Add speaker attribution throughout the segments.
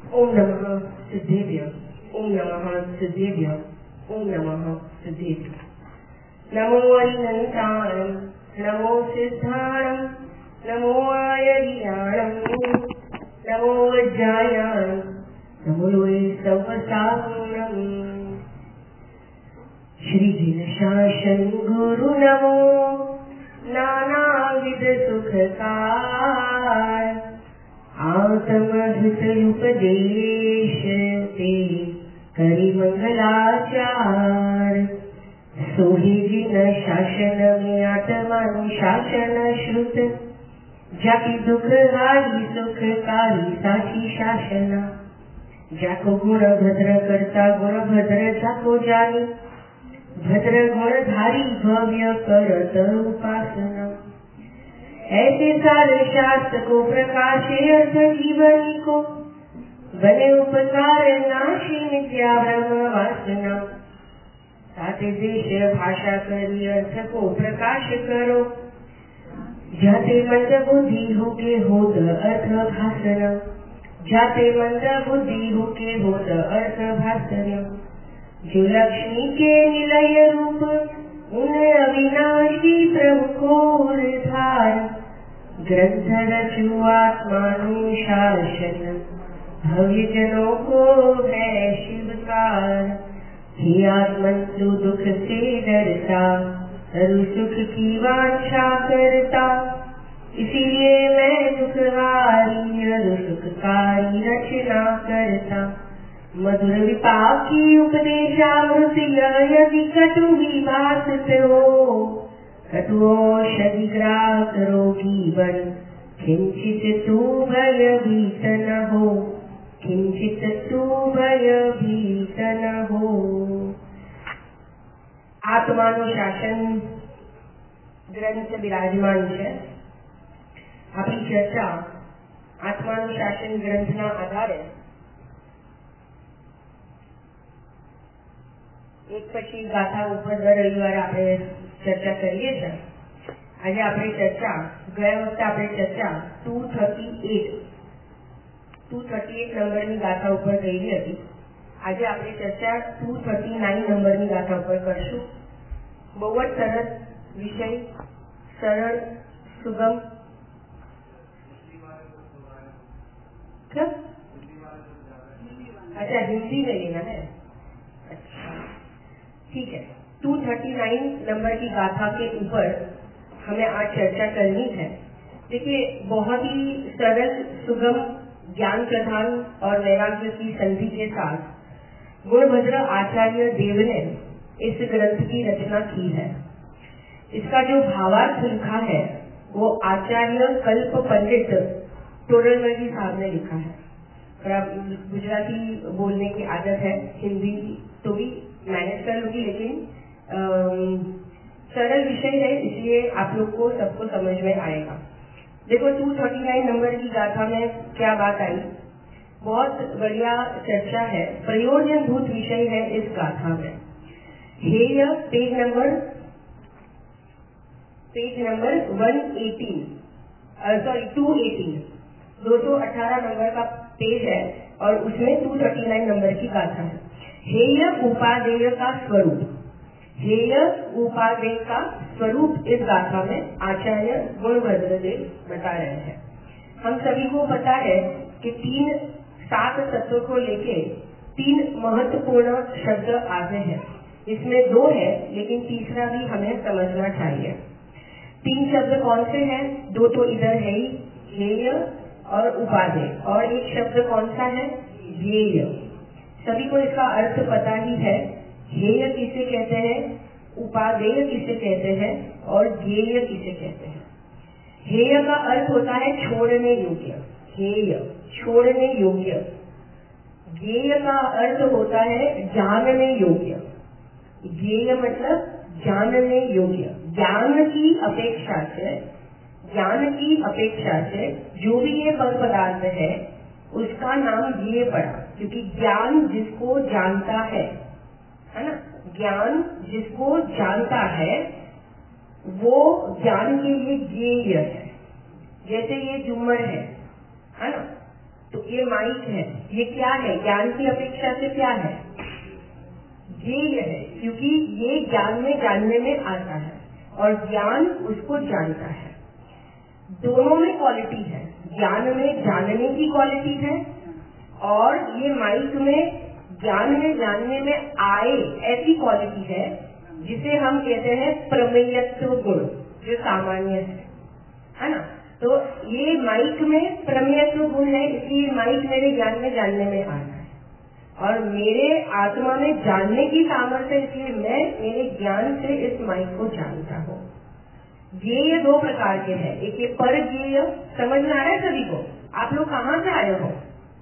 Speaker 1: ओम नमः सिद्धेभ्यः, ओम नमः सिद्धेभ्यः, ओम नमः सिद्धेभ्यः। नमो अरिहन्ताणं, नमो सिद्धाणं, नमो आयर्याणं, नमो वज्रायाणं, नमो लोये सर्वसाहुणम्। श्री जिन शासन गुरु नमो, नानाविध सुखकार, आत्महित उपदेश ते करि मंगलाचार। सोहि जिन शासन में आत्मानुशासन श्रुत, जाति दुख हारी सुखकारी साची शासना। जाको गुण भद्र करता गुण भद्र जाको जानी, भद्र गुणधारी भव्य करत उपासना। ऐसे सारे शास्त्र को प्रकाशे अर्थ जीवनी को, बने उपकार नाशी मिथ्या ब्रह्म वासना। साते देश भाषा करी अर्थ को प्रकाश करो, जाते मंद बुद्धि हो के होत अर्थ भाषण। जाते मंद बुद्धि हो के होत अर्थ भाषण। जो लक्ष्मी के निलय रूप, उन अविनाशी प्रभु को धार। ग्रंथ रचु आत्मानुशासन, भव्य जनों को है शिवकार। हे आत्मन तू दुख से डरता, तरु सुख की वांछा करता। इसीलिए मैं दुखहारी अरु सुखकारी रचना करता। मधुर विपाक की उपदेशामृत यदि कटु ही भाषित हो, कटु औषधि ग्रास रोगी बन। किंचित तू भयभीत न हो, किंचित तू भयभीत न हो। आत्मानुशासन ग्रंथ विराजमान है। આપણી ચર્ચા આત્માનુશાસન ગ્રંથના આધારે એક પછી ગાથા ઉપર દર રવિવારે આપણે ચર્ચા કરીએ છીએ। આજે આપણી ચર્ચા ગયા વખતે આપણે ચર્ચા 238 નંબરની ગાથા ઉપર ગયેલી હતી। આજે આપણે ચર્ચા 239 નંબરની ગાથા ઉપર કરશું। બહુ જ સરસ વિષય, સરળ, સુગમ। अच्छा, हिंदी में लेना है। अच्छा ठीक है। 239 नंबर की गाथा के ऊपर हमें आज चर्चा करनी है। देखिए, बहुत ही सरल, सुगम, ज्ञान प्रधान और वैराग्य की संधि के साथ गुणभद्र आचार्य देव ने इस ग्रंथ की रचना की है। इसका जो भावार्थ लिखा है वो आचार्य कल्प पंडित टोरलमल साहब ने लिखा है। और आप गुजराती बोलने की आदत है, हिंदी तो भी मैनेज कर लूंगी, लेकिन सरल विषय है, इसलिए आप लोग को सबको समझ में आएगा। देखो, 239 नंबर की गाथा में क्या बात आई। बहुत बढ़िया चर्चा है, प्रयोजनभूत विषय है इस गाथा में। हेय पेज नंबर 218 नंबर का पेज है और उसमें 239 नंबर की गाथा है। हेय उपादेय का स्वरूप, हेय उपादेय का स्वरूप इस गाथा में आचार्य गुणभद्र देव बता रहे हैं। हम सभी को पता है कि 7 तत्व को लेके 3 महत्वपूर्ण शब्द आते हैं। इसमें 2 है, लेकिन तीसरा भी हमें समझना चाहिए। 3 शब्द कौन से हैं? 2 तो इधर है ही, हेय और उपादेय, और एक शब्द कौन सा है? ज्ञेय। सभी को इसका अर्थ पता ही है। हेय किसे कहते हैं, उपादेय किसे कहते हैं और ज्ञेय किसे कहते हैं। हेय का अर्थ होता है छोड़ने योग्य, हेय छोड़ने योग्य। ज्ञेय का अर्थ होता है जानने योग्य। ज्ञेय मतलब जानने योग्य। ज्ञान की अपेक्षा से जो भी ये पदार्थ है उसका नाम ज्ञेय पड़ा, क्योंकि ज्ञान जिसको जानता है ना, ज्ञान जिसको जानता है वो ज्ञान के लिए ज्ञेय है। जैसे ये झूमर है ना, तो ये माइक है, ये क्या है? ज्ञान की अपेक्षा से क्या है? ज्ञेय है, क्योंकि ये ज्ञान में जानने में आता है और ज्ञान उसको जानता है। दोनों में क्वालिटी है, ज्ञान में जानने की क्वालिटी है और ये माइक में ज्ञान में जानने में आए ऐसी क्वालिटी है जिसे हम कहते हैं प्रमेयत्व गुण, जो सामान्य है ना। तो ये माइक में प्रमेयत्व गुण है, इसलिए माइक मेरे ज्ञान में जानने में आता है और मेरे आत्मा में जानने की सामर्थ्य, इसलिए मैं मेरे ज्ञान से इस माइक को जानता हूँ। ज्ञेय दो प्रकार के हैं, एक ये पर ज्ञेय, समझ में आ रहा है सभी को? आप लोग कहाँ से आए हो?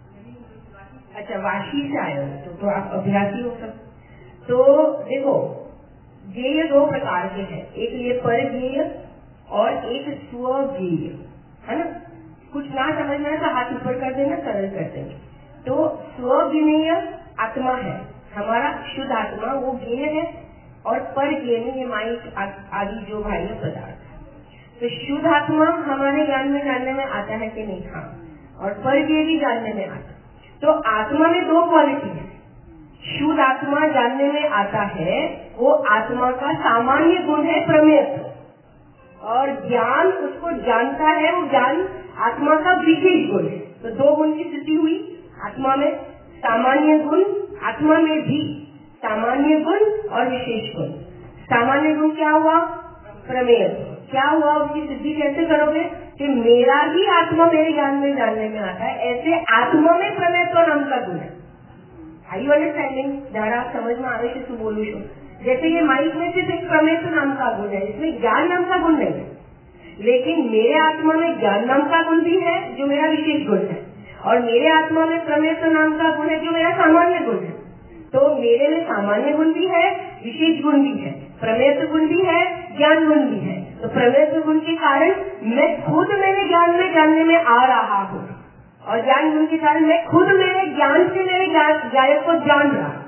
Speaker 1: अच्छा, वाशी से आए हो, तो आप अभ्यासी हो सब। तो देखो, ज्ञेय दो प्रकार के हैं, एक ये पर ज्ञेय और एक स्वज्ञेय, है ना। कुछ ना समझ में आए तो हाथ ऊपर कर देना, सरल कर देंगे। तो स्वज्ञेय आत्मा है हमारा, शुद्ध आत्मा, वो ज्ञेय है और पर ज्ञेय में ये माइक आदि जो बाह्य पदार्थ है। तो शुद्ध आत्मा हमारे ज्ञान में जानने में आता है कि नहीं? हाँ। और पर ज्ञेय भी जानने में आता है। तो आत्मा में दो क्वालिटी है। शुद्ध आत्मा जानने में आता है, वो आत्मा का सामान्य गुण है प्रमेयत्व, और ज्ञान उसको जानता है, वो ज्ञान आत्मा का विशेष गुण है। तो दो गुण की स्थिति हुई आत्मा में, सामान्य गुण, आत्मा में भी सामान्य गुण और विशेष गुण। सामान्य गुण क्या हुआ? प्रमेयत्व। क्या हुआ? उसकी सिद्धि कैसे करोगे? कि मेरा ही आत्मा मेरे ज्ञान में जानने में आता है, ऐसे आत्मा में प्रमेयत्व नाम का गुण है। I understanding? जरा समझ में आवे से बोलू छो। जैसे ये माइक में सिर्फ एक प्रमेयत्व नाम का गुण है, इसमें ज्ञान नाम का गुण नहीं है, लेकिन मेरे आत्मा में ज्ञान नाम का गुण भी है जो मेरा विशेष गुण है, और मेरे आत्मा में प्रमेयत्व नाम का गुण है जो मेरा सामान्य गुण है। तो मेरे में सामान्य गुण भी है, विशेष गुण भी है, प्रमेयत्व गुण भी है, ज्ञान गुण भी है। तो प्रमेयत्व गुण के कारण मैं खुद मेरे ज्ञान में जानने में आ रहा हूँ, और ज्ञान गुण के कारण मैं खुद मेरे ज्ञान से मेरे गायक को जान रहा हूँ।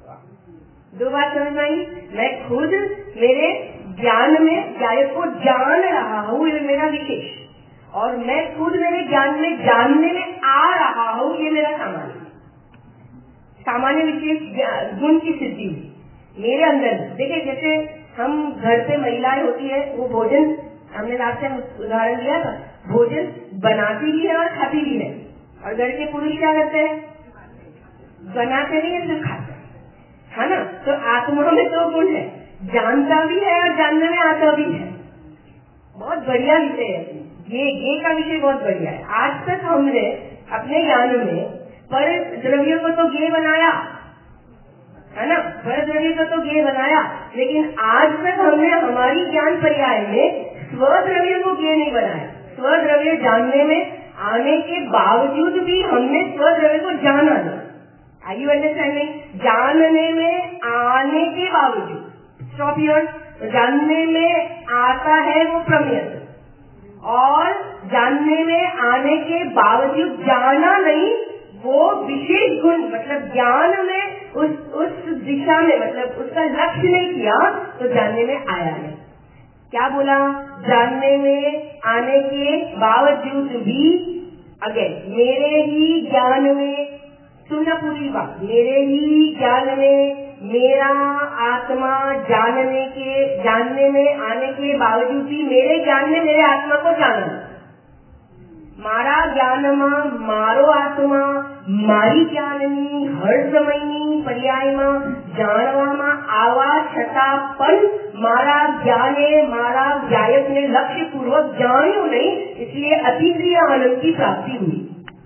Speaker 1: दो बात समझ में आई? मैं खुद मेरे ज्ञान में गायक को जान रहा हूँ, ये मेरा विशेष, और मैं खुद मेरे ज्ञान में जानने में आ रहा हूँ, ये मेरा सामान्य। सामान्य विशेष गुण की सिद्धि मेरे अंदर। देखिए, जैसे हम घर पे महिलाएं होती है, वो भोजन, हमने लास्ट टाइम उदाहरण दिया था, भोजन बनाती भी है और खाती भी है, और घर के पुरुष क्या करते हैं? बनाते नहीं है, सिर्फ खाते हैं, है ना। तो आत्मा में दो गुण है, जानता भी है और जानने में आता भी है। बहुत बढ़िया विषय है ये का विषय बहुत बढ़िया है। आज तक हमने अपने ज्ञान में पर द्रव्यों को तो ज्ञेय बनाया, है ना, पर द्रव्य को तो ज्ञेय बनाया, लेकिन आज तक हमने हमारी ज्ञान पर्याय में स्वद्रव्य को ज्ञेय नहीं बनाया। स्वद्रव्य जानने में आने के बावजूद भी हमने स्वद्रव्य को जाना नहीं। Are you understanding? जानने में आने के बावजूद, स्टॉप हियर, जानने में आता है वो प्रमेयत्व, और जानने में आने के बावजूद जाना नहीं, वो विशेष गुण, मतलब ज्ञान में उस दिशा में, मतलब उसका लक्ष्य नहीं किया तो जानने में आया नहीं। क्या बोला? जानने में आने के बावजूद भी, अगेन, मेरे ही ज्ञान में, सुनना पूरी बात, मेरे ही ज्ञान में मेरा आत्मा जानने में आने के बावजूद भी मेरे ज्ञान में मेरे आत्मा को जाना। मारा ज्ञाનમાં मारो आत्मा મારી જ્ઞાનની હર સમયની પર્યાયમાં જાણવામાં આવા છતાં પણ મારા જ્ઞાને મારા ગાયકને લક્ષ્યપૂર્વક જાણ્યું नहीं, इसलिए अतीन्द्रिय आनंद की प्राप्ति हुई।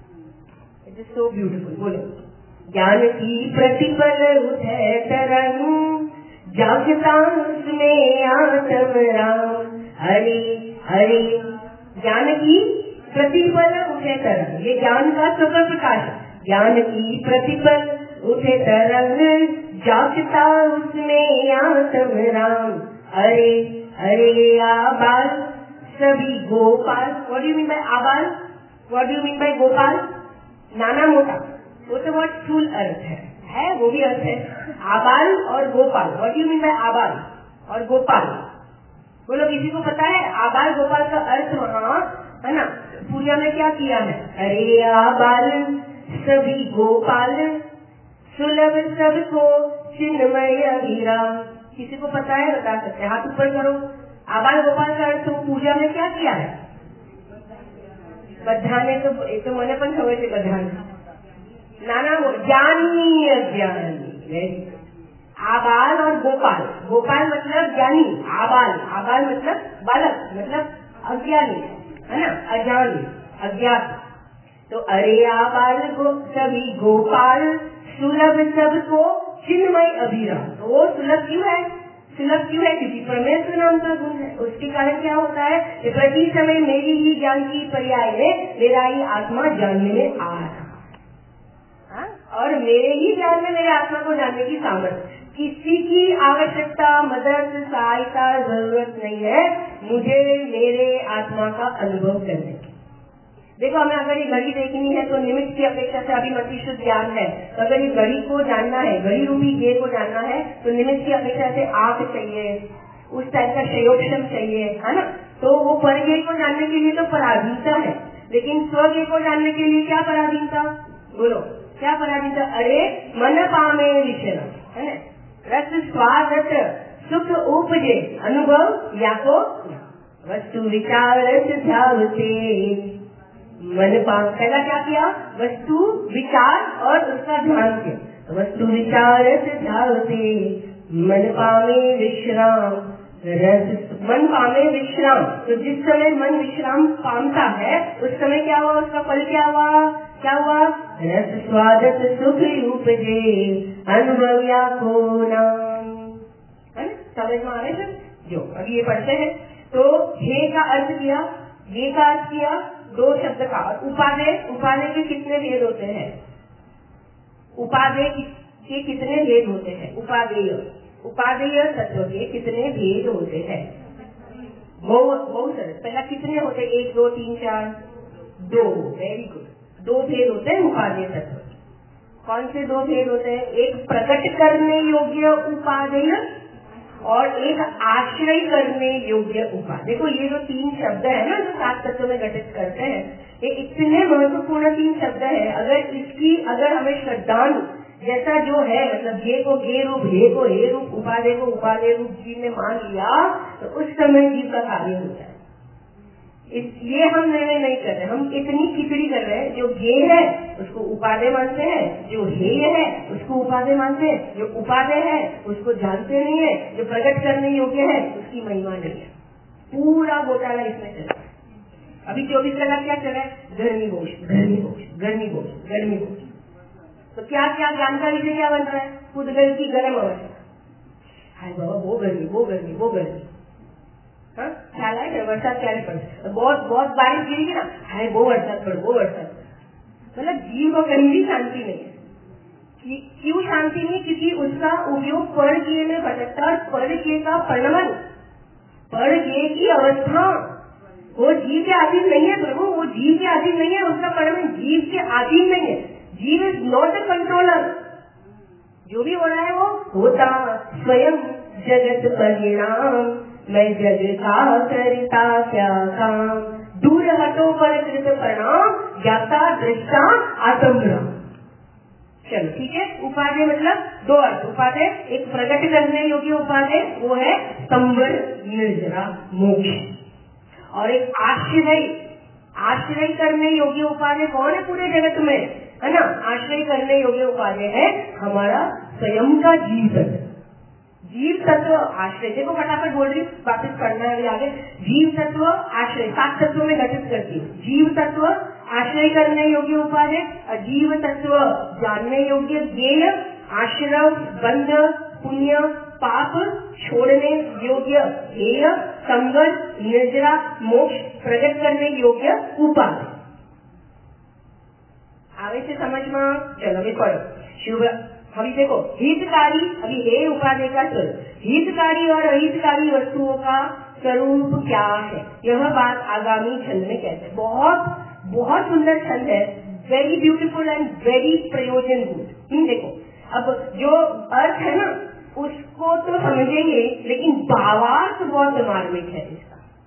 Speaker 1: It is so beautiful. बोलो, ज्ञान की प्रतिपल उठे तरंग, जागता उसमें आत्म राम, हरि हरि। ज्ञान की प्रतिपल उठे तरंग, ये ज्ञान का स्वतः प्रकाश। ज्ञान की प्रतिपल उठे तरंग, जागता उसमें आत्म राम, अरे अरे आबाल सभी गोपाल। What do you mean by आबाल? What do you mean by गोपाल? नाना मोटा, वो तो बहुत स्थूल अर्थ है, वो भी अर्थ है। आबाल और गोपाल, what do you mean by आबाल और गोपाल? बोलो, किसी को पता है आबाल गोपाल का अर्थ? वहाँ, है ना, पूजा में क्या किया है? अरे आबाल सभी गोपाल सुलभ सबको चिन्मय अभिराम। किसी को पता है? बता सकते हैं, हाथ ऊपर करो। आबाल गोपाल का अर्थ पूजा में क्या किया है? बधाने तो मैंने पण खबर है बधाने नाना ज्ञानी अज्ञानी। आबाल और गोपाल, गोपाल मतलब ज्ञानी, आबाल आबाल मतलब बालक, मतलब अज्ञानी है ना, अजानी अज्ञात। तो अरे आबाल सभी गोपाल सुलभ सबको चिन्मय अभिराम। तो वो सुलभ क्यों है? सुलभ क्यों है? क्योंकि परमेश्वर नाम का गुण है। उसके कारण क्या होता है कि प्रति समय मेरी ही ज्ञान की पर्याय में मेरा ही आत्मा जानने में आ रहा है, और मेरे ही ज्ञान में मेरे आत्मा को जानने की सामर्थ्य। किसी की आवश्यकता, मदद, सहायता, जरूरत नहीं है मुझे मेरे आत्मा का अनुभव करने की। देखो, हमें अगर ये घड़ी देखनी है तो निमित्त की अपेक्षा से अभी मति शुद्ध ज्ञान है। तो अगर ये घड़ी को जानना है, घड़ी रूपी गे को जानना है, तो निमित्त की अपेक्षा से आंख चाहिए, उस टाइप का संयोगक्षम चाहिए, है ना। तो वो पर गे को जानने के लिए तो पराधीनता है, लेकिन स्व गे को जानने के लिए क्या पराधीनता? बोलो, क्या पराधीनता? अरे मन पामे विषय, है ना, रस स्वाद सुख उपजे अनुभव या को वस्तु विचार ध्यावते मन पाम। पहला क्या किया? वस्तु विचार और उसका ध्यान किया। वस्तु विचार ध्यावते मन पामे विश्राम रस, मन पामे विश्राम। तो जिस समय मन विश्राम पामता है उस समय क्या हुआ? उसका फल क्या हुआ? क्या हुआ? रस स्वादत सुख उपजे अनुभव या को नाम। है ना, समझ में आ रहे हैं? जो अभी ये पढ़ते हैं तो हे का अर्थ किया, ये का अर्थ किया, दो शब्द का। और उपादेय, उपादेय के कितने भेद होते हैं? उपादेय के कितने भेद होते हैं? उपादेय, उपादेय तत्व के कितने भेद होते हैं? बहुत सारे। पहला कितने होते हैं? 1 2 3 4 2। Very good. 2 भेद होते हैं उपादेय तत्व। कौन से 2 भेद होते हैं? एक प्रकट करने योग्य उपादेय और एक आश्रय करने योग्य उपादेय। देखो, ये जो 3 शब्द है ना जो 7 तत्व में घटित करते हैं, ये इतने महत्वपूर्ण 3 शब्द है। अगर हमें श्रद्धालु जैसा जो है, मतलब ये को गे रूप, हे को हे रूप, उपादेय को उपादेय रूप जीव ने मान लिया तो उस समय जीव का कार्य होता है। ये हम निर्णय नहीं कर रहे, हम इतनी खिचड़ी कर रहे हैं। जो गे है उसको उपादेय मानते हैं, जो हेय है उसको उपादेय मानते हैं, जो उपादेय है उसको जानते नहीं है, जो प्रकट करने योग्य है उसकी महिमा नहीं है। पूरा घोटाला इसमें चल रहा है। अभी 24 कलाक क्या चल रहा है? गर्मी बोझ, गर्मी बोझ, गर्मी बोझ, गर्मी बोझ। तो क्या क्या जानकारी से क्या बन रहा है? खुद गर्मी की गर्म अवस्था। हाय बाबा, वो गर्मी, वो गर्मी, वो गर्मी। ख्याल है बरसात क्या पड़े, बहुत बारिश गिरेगी ना, हाय वो बरसात पड़े, वो बरसात। मतलब जीव को कहीं भी शांति नहीं है। क्यों शांति नहीं? क्योंकि उसका उपयोग पर किए में भटकता, और पर किए का परिणमन, पर किए की अवस्था वो जीव के अधीन नहीं है। प्रभु, वो जीव के अधीन नहीं है, उसका परिणमन जीव के अधीन नहीं है। जीव इज नॉट ए कंट्रोलर। जो भी हो रहा है वो होता स्वयं जगत परिणाम, मैं जग का करता क्या काम, दूर हटो पर कृत प्रणाम, ज्ञाता दृष्टा आत्मराम। चलो ठीक है। उपादेय मतलब 2 अर्थ। उपादेय एक प्रकट करने योग्य उपादेय, वो है संवर निर्जरा मोक्ष, और एक आश्रय करने योग्य उपादेय कौन है पूरे जगत में? है ना, आश्रय करने योग्य उपादेय है हमारा स्वयं का जीव तत्व। जीव तत्व आश्रय, देखो फटाफट बोल रही, वापिस पढ़ना है आगे। जीव तत्व आश्रय 7 तत्वों में घटित करती है। जीव तत्व आश्रय करने योग्य उपादेय, अजीव तत्व जानने योग्य ज्ञेय, आश्रव बंध पुण्य पाप छोड़ने योग्य हेय, संवर निर्जरा मोक्ष प्रकट करने योग्य उपादेय। आगे से समझ में? चलो अभी पढ़ो। शुभ अभी देखो, हितकारी, अभी हे उपादेय का स्वरूप, हितकारी और अहितकारी वस्तुओं का स्वरूप क्या है, यह बात आगामी छंद में कहते हैं। बहुत सुंदर छंद है, वेरी ब्यूटीफुल एंड वेरी प्रयोजनभूत। देखो, अब जो अर्थ है ना उसको तो समझेंगे, लेकिन भावार्थ बहुत मार्मिक है इसका।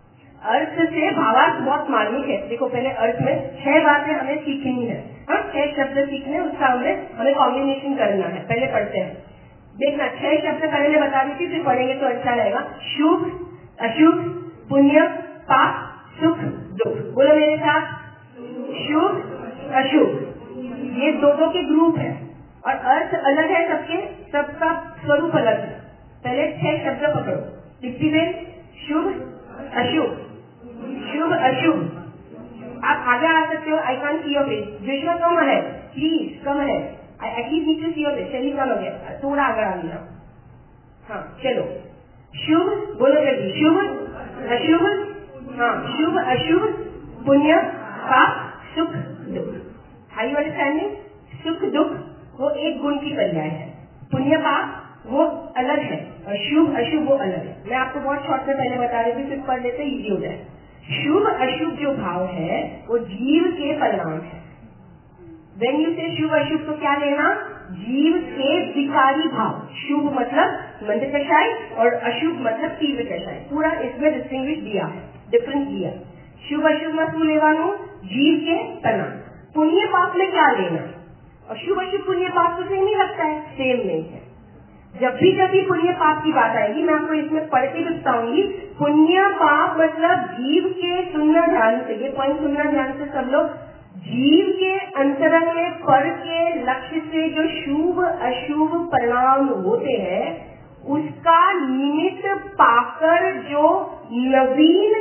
Speaker 1: अर्थ से भावार्थ बहुत मार्मिक है। देखो पहले अर्थ में 6 बातें हमें सीखनी है, 6 शब्द सीखने, उसका हमें कॉम्बिनेशन करना है। पहले पढ़ते हैं, देखना 6 शब्द पहले बता दी थी, फिर पढ़ेंगे तो अच्छा रहेगा। शुभ अशुभ, पुण्य पाप, सुख दुख। बोलो मेरे साथ, शुभ अशुभ। ये दो के ग्रुप है और अर्थ अलग है सबके, सबका स्वरूप अलग है। पहले 6 शब्द पकड़ो, दीप्ति बेन। शुभ अशुभ, शुभ अशुभ। आप आगे आ सकते हो, I can see your face. Vishwa come है, प्लीज कम है, I at least need to see your face. चलिए कम हो गया, थोड़ा आगे आ गया। हाँ चलो, शुभ बोलो जल्दी, शुभ अशुभ, हाँ शुभ अशुभ, पुण्य पाप, सुख दुख। Are you understanding? सुख दुख वो एक गुण की पर्याय है, पुण्य पाप वो अलग है और शुभ अशुभ वो अलग है। मैं आपको बहुत शॉर्ट में पहले बता रही थी, फिर पढ़ लेते इजी हो जाए। शुभ अशुभ जो भाव है वो जीव के परिणाम है। When you say शुभ अशुभ तो क्या लेना? जीव के विकारी भाव। शुभ मतलब मंद कषाय और अशुभ मतलब तीव्र कषाय। पूरा इसमें डिस्टिंग्विश दिया है, डिफरेंस दिया। शुभ अशुभ में तू लेवानो जीव के परिणाम। पुण्य पाप में क्या लेना? और शुभ अशुभ पुण्य पाप तो सेम ही लगता है, सेम नहीं है। जब भी पुण्य पाप की बात आएगी, मैं आपको इसमें पढ़ के भी बताऊंगी। पुण्य पाप मतलब जीव के, सुनना ध्यान से, ये पॉइंट सुनना ध्यान से सब लोग। जीव के अंतरंग में पर के लक्ष्य से जो शुभ अशुभ परिणाम होते हैं, उसका निमित्त पाकर जो नवीन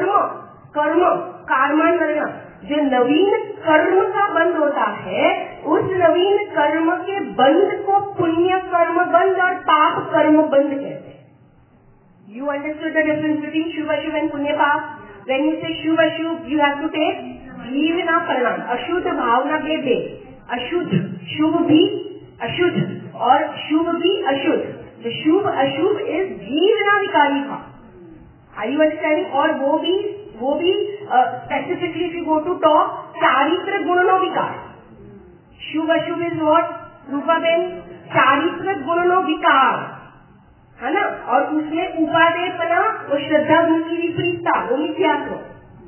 Speaker 1: कर्म करना, जो नवीन कर्म का बंध होता है, उस नवीन कर्म के बंध को पुण्य कर्म बंध और पाप कर्म बंध कहते हैं। You understood the difference between शुभ अशुभ एंड पुण्य पाप? व्हेन यू से शुभ अशुभ, यू हैव टू टेक जीव ना परिणाम, अशुद्ध भावना के अशुद्ध, शुभ भी अशुद्ध और शुभ भी अशुद्ध। तो शुभ अशुभ इज जीव ना विकारी भाव। Are you understanding? और वो भी specifically if you go to talk, चारित्र गुण नो विकार। शुभ अशुभ इज व्हाट रूपा बेन? चारित्र गुण नो विकार है ना। और उसमें उपादेयपना और श्रद्धा गुण की विपरीतता, वो मिथ्यात्व।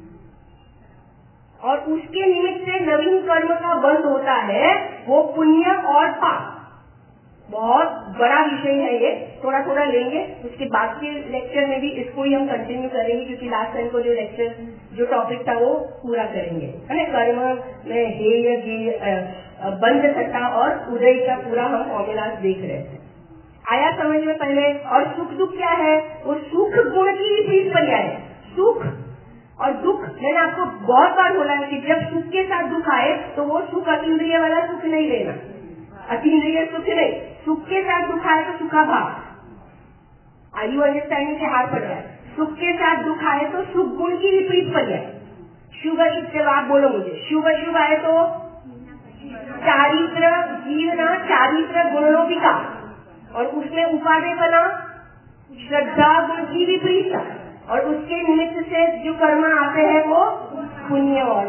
Speaker 1: और उसके निमित्त से नवीन कर्म का बंध होता है, वो पुण्य और पाप। बहुत बड़ा विषय है ये, थोड़ा थोड़ा लेंगे, उसके बाद के लेक्चर में भी इसको ही हम कंटिन्यू करेंगे, क्योंकि लास्ट टाइम को जो टॉपिक था वो पूरा करेंगे, है ना। कर्म में हेय बंध सत्ता और उदय का पूरा हम फॉर्मूलाज देख रहे थे। आया समझ में पहले? और सुख दुख क्या है? वो सुख गुण की विपरीत पर्याय है। सुख और दुख, मैंने आपको बहुत बार बोला है कि जब सुख के साथ दुख आए तो वो सुख अतीन्द्रिय वाला सुख नहीं लेना, अतीन्द्रिय सुख नहीं, सुख के साथ दुख आए तो सुखा भाव। Are you understanding? के हार पड़ रहा है। सुख के साथ दुख आए तो सुख गुण की विपरीत पर्याय। शुभ अशुभ जब आप बोलो मुझे, शुभ अशुभ आए तो चारित्र जीवना, चारित्र गुणों विकार, और उसमें उपादेयपना, श्रद्धा गुण की विपरीतता, और उसके निमित्त से जो कर्म आते हैं वो पुण्य और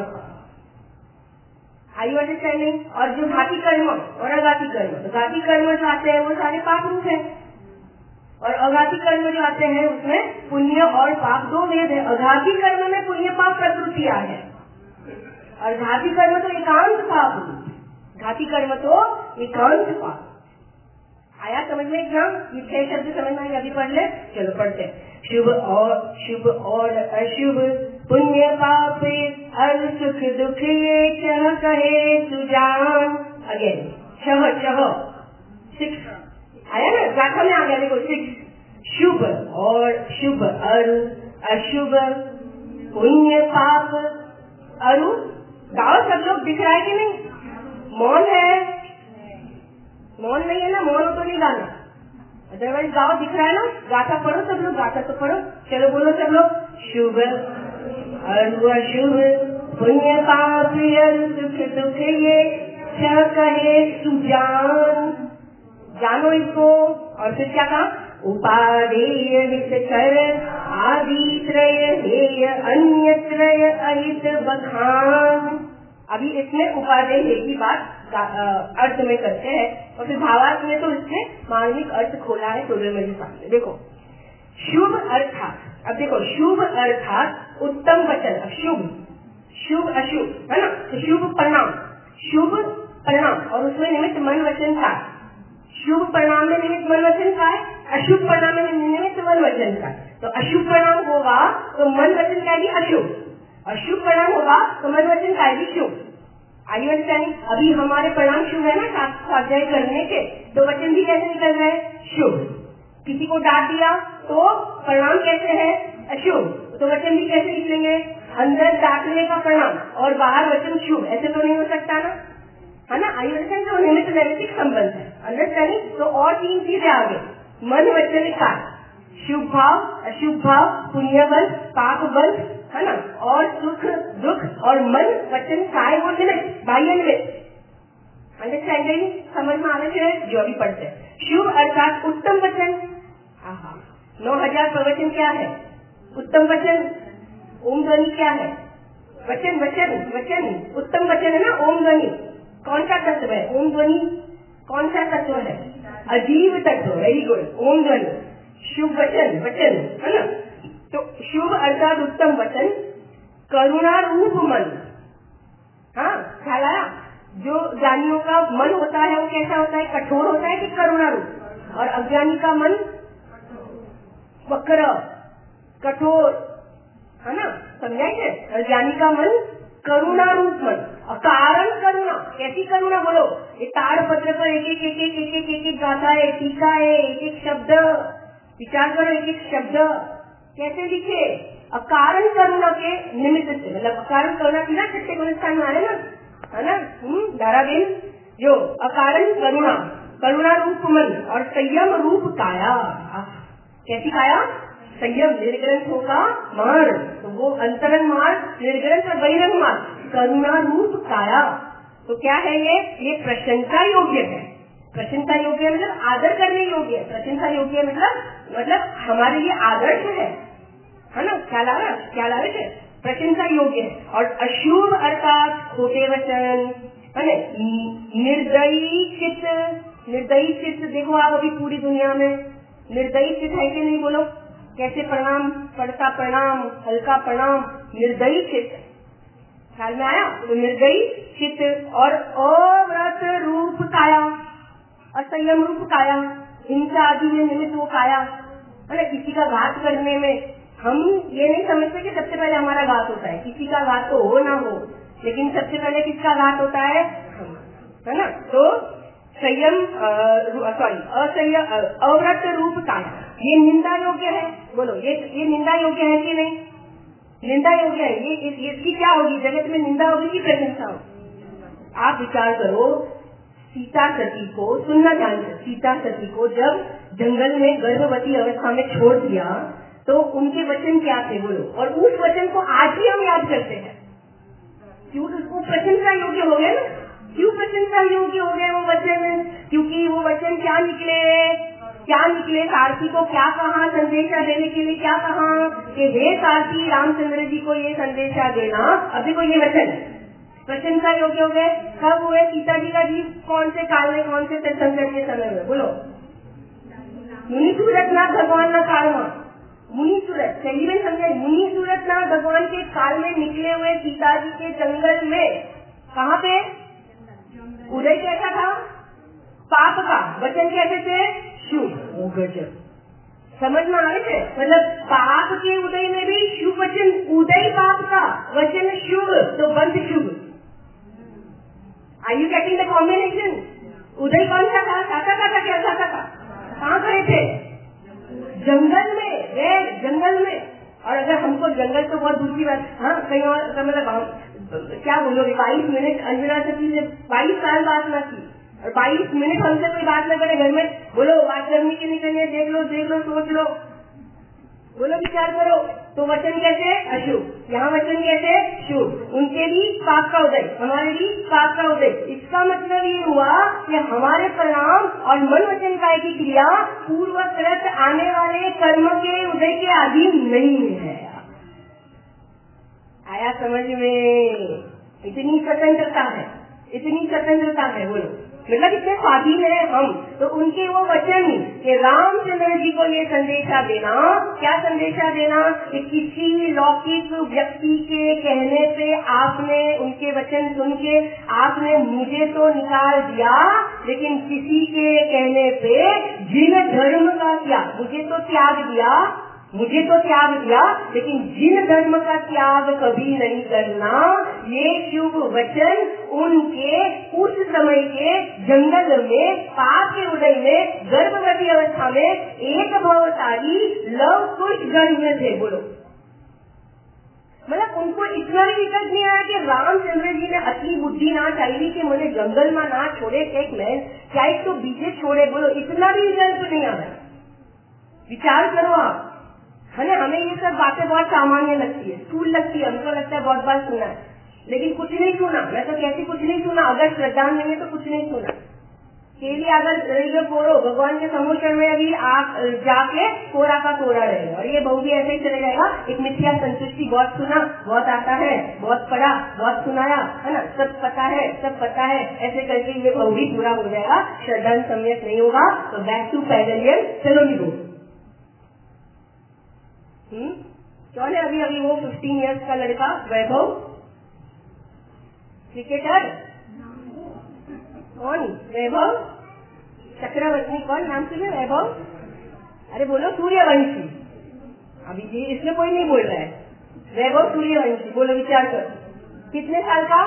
Speaker 1: आयु अंडरस्टैंडिंग। और जो घाती कर्म और अघाती कर्म, तो घाती कर्म जो आते हैं वो सारे पाप रूप है, और अघाती कर्म जो आते हैं उसमें पुण्य और पाप दो भेद है। अघाती कर्म में पुण्य पाप प्रकृतियां है, और घाती कर्म तो एकांत पाप रूप। घाती कर्म तो एकांत पाप। आया समझ में? एकदम ये 6 शब्द समझ में अभी पढ़ ले। चलो पढ़ते हैं। शुभ और अशुभ, पुण्य पाप और सुख दुख, ये छह कहे सुजान। अगेन छह 6 आया ना, गाथा में आ गया। देखो 6, शुभ और शुभ अरु अशुभ, पुण्य पाप अरु। गाओ सब लोग, दिख रहा है कि नहीं? मौन है? मौन नहीं है ना, मौन हो तो नहीं गाना, अदरवाइज गाओ। दिख रहा है ना? गाथा पढ़ो सब लोग, गाथा तो पढ़ो। चलो बोलो सब लोग, शुभ अरु अशुभ, पुण्य पाप अरु सुख दुख, ये छह कहे सुजान। जानो इसको। और फिर क्या कहा? उपादेय हित कर, आदि त्रय हेय, अन्य त्रय अहित बखान। अभी इसमें उपादेय की बात अर्थ में करते हैं, और फिर भावार्थ में तो इसमें मार्मिक अर्थ खोला है सूर्यमणि सामने। देखो, शुभ अर्थात, अब देखो शुभ अर्थात उत्तम वचन, शुभ शुभ अशुभ है ना, तो शुभ परिणाम, शुभ परिणाम और उसमें निमित्त मन वचन का, शुभ परिणाम में निमित्त मन वचन का है, अशुभ परिणाम में निमित्त मन वचन का। तो अशुभ परिणाम होगा तो मन वचन का भी अशुभ, अशुभ परिणाम होगा तो मन वचन का भी शुभ। आई अंडरस्टैंडिंग? अभी हमारे परिणाम शुभ है ना स्वाध्याय करने के, तो वचन भी कैसे निकल रहे हैं? शुभ। किसी को डांट दिया तो परिणाम कैसे है? अशुभ। तो वचन भी कैसे निकलेंगे? अंदर डांटने का परिणाम और बाहर वचन शुभ, ऐसे तो नहीं हो सकता ना, है ना? I understand? तो निमित्त नैमित्तिक संबंध है, अंडरस्टैंडिंग? तो और 3 चीजें आगे, मन वचन का, शुभ भाव, अशुभ भाव, पुण्य बल, पाप बल, है ना, और सुख दुख और मन वचन काय वो निमित्त, बाह्य निमित्त, अंडरस्टैंडिंग? समझ में आने से जो अभी पढ़ते हैं। शुभ अर्थात उत्तम वचन, 9000 प्रवचन क्या है? उत्तम वचन। ओम ध्वनि क्या है? वचन वचन वचन, उत्तम वचन है ना ओम ध्वनि। कौन सा तत्व है? ओम ध्वनि कौन सा तत्व है? अजीव तत्व। वेरी गुड, ओम ध्वनि शुभ वचन, वचन है ना। तो शुभ अर्थात उत्तम वचन, करुणा रूप मन। हाँ, ख्याल आया? जो ज्ञानियों का मन होता है वो कैसा होता है? कठोर होता है कि करुणा रूप? और अज्ञानी का मन वक्र कठोर, है ना, समझाइए? अज्ञानी का मन करुणा रूप मन। अकारण करुणा, कैसी करुणा बोलो? ये ताड़पत्र पर एक एक एक एक एक एक एक एक गाथा है, टीका है, एक एक शब्द विचार करो, एक एक शब्द कैसे लिखे? अकारण करुणा के निमित्त से, मतलब अकारण करुणा की ना छठे गुणस्थान में आ रहे ना, है ना? धाराबेन जो अकारण करुणा, करुणा रूप मन और संयम रूप काया। कैसी काया? संयम, निर्ग्रंथ होगा मार्ग, तो वो अंतरंग मार्ग, निर्ग्रंथ और बहिरंग मार्ग, करुणा रूप काया। तो क्या है ये प्रशंसा योग्य है। प्रशंसा योग्य मतलब आदर करने योग्य है। प्रशंसा योग्य मतलब हमारे लिए आदर्श है ना? ख्याल आ रहा है? प्रशंसा योग्य है। और अशुभ अर्थात खोटे वचन, है ना, निर्दयी चित्त। निर्दयी चित्त देखो आप अभी पूरी दुनिया में निर्दयी चित्त है कि नहीं? बोलो कैसे? प्रणाम पड़ता, प्रणाम हल्का प्रणाम, निर्दयी चित्त। ख्याल में आया? तो निर्दयी चित्त और अव्रत रूप काया, असंयम रूप काया, हिंसा आदि में निमित्त वो काया, है ना। किसी का घात करने में हम ये नहीं समझते कि सबसे पहले हमारा घात होता है, किसी का घात तो हो ना हो, लेकिन सबसे पहले किसका घात होता है? है ना। तो संयम असंयम अव्रत रूप काया, ये निंदा योग्य है। बोलो ये निंदा योग्य है कि नहीं? निंदा योग्य है। ये इसकी क्या होगी? जगत में निंदा होगी कि प्रशंसा होगी? आप विचार करो, सीता सती को, सुनना ध्यान से, सीता सती को जब जंगल में गर्भवती अवस्था में छोड़ दिया तो उनके वचन क्या थे? बोलो। और उस वचन को आज भी हम याद करते हैं, क्यों? उसको प्रशंसा योग्य हो गया ना। क्यों प्रशंसा योग्य हो गए वो वचन? क्योंकि वो वचन क्या निकले? सारथी को क्या कहा? संदेशा देने के लिए क्या कहा कि हे सारथी, रामचंद्र जी को ये संदेशा देना। अब देखो ये वचन प्रशंसा योग्य हो गए। कब हुए? सीता जी का जीव कौन से काल में, कौन से संकट के समय में? बोलो। मुनि सूरत ना भगवान ना काल में, मुनि सूरत सही में समझे, मुनि सूरत ना भगवान के काल में निकले हुए सीता जी के जंगल में, कहाँ पे? उदय कैसा था? पाप का। वचन कैसे थे? शुभ। गजब, समझ में आ रहे थे? मतलब पाप के उदय में भी शुभ वचन, उदय पाप का, वचन शुभ, तो बंध शुभ। Are you getting the combination? उदय कौन सा था? साता का था? क्या साता का? कहाँ खड़े थे? जंगल में, जंगल में। और अगर हमको जंगल तो बहुत दूर की बात, हाँ कहीं और, मतलब क्या बोलोगे? 22 मिनट अंजना सती से 22 साल बात ना की, और 22 मिनट हमसे कोई बात न करे घर में, बोलो बात करनी की नहीं करनी है? देख लो, सोच लो, बोलो, विचार करो। तो वचन कैसे? अशुभ। यहाँ वचन कैसे? शुभ। उनके भी पाप का उदय, हमारे भी पाप का उदय। इसका मतलब ये हुआ कि हमारे परिणाम और मन वचन काय की क्रिया पूर्वकृत आने वाले कर्म के उदय के अधीन नहीं है। आया समझ में? इतनी स्वतंत्रता है, बोलो। मतलब इतने स्वाधीन है हम। तो उनके वो वचन कि रामचंद्र जी को ये संदेशा देना, क्या संदेशा देना कि किसी लौकिक व्यक्ति के कहने पे आपने उनके वचन सुन के आपने मुझे तो निकाल दिया, लेकिन किसी के कहने पे जिन धर्म का क्या, मुझे तो त्याग दिया लेकिन जिन धर्म का त्याग कभी नहीं करना, ये शुभ वचन उनके उस समय के जंगल में पाप के उदय में गर्भवती अवस्था में एक भवतारी लव कुश गर्भ में थे। बोलो, मतलब उनको इतना भी विकल्प नहीं आया कि रामचंद्र जी ने अति बुद्धि ना चाहिए कि मुझे जंगल में ना छोड़े एक मैं क्या एक तो बीजे छोड़े। बोलो, इतना भी विकल्प नहीं आया। विचार करो आप, है ना। हमें ये सब बातें बहुत सामान्य लगती है, स्थूल लगती है, हमको लगता है बहुत बार सुना है, लेकिन कुछ नहीं सुना। मैं तो कहती कुछ नहीं सुना, अगर श्रद्धा नहीं है तो कुछ नहीं सुना। केली अगर कोरो भगवान के समुद्र में अभी आप जाके कोरा का कोरा रहेगा, और ये बहु भी ऐसे ही चले जाएगा। एक मिथ्या संतुष्टि, बहुत सुना, बहुत आता है, बहुत पढ़ा, बहुत सुनाया, है ना, सब पता है, ऐसे करके ये बहु भी पूरा हो जाएगा। श्रद्धा सम्यक नहीं होगा तो बैक टू पैगलियन, चलो निको। कौन है अभी वो 15 इयर्स का लड़का वैभव, क्रिकेटर? कौन? वैभव चक्रवर्ती? कौन नाम से वैभव? अरे बोलो, सूर्यवंशी। अभी जी इसमें कोई नहीं बोल रहा है। वैभव सूर्यवंशी, बोलो, विचार करो, कितने साल का?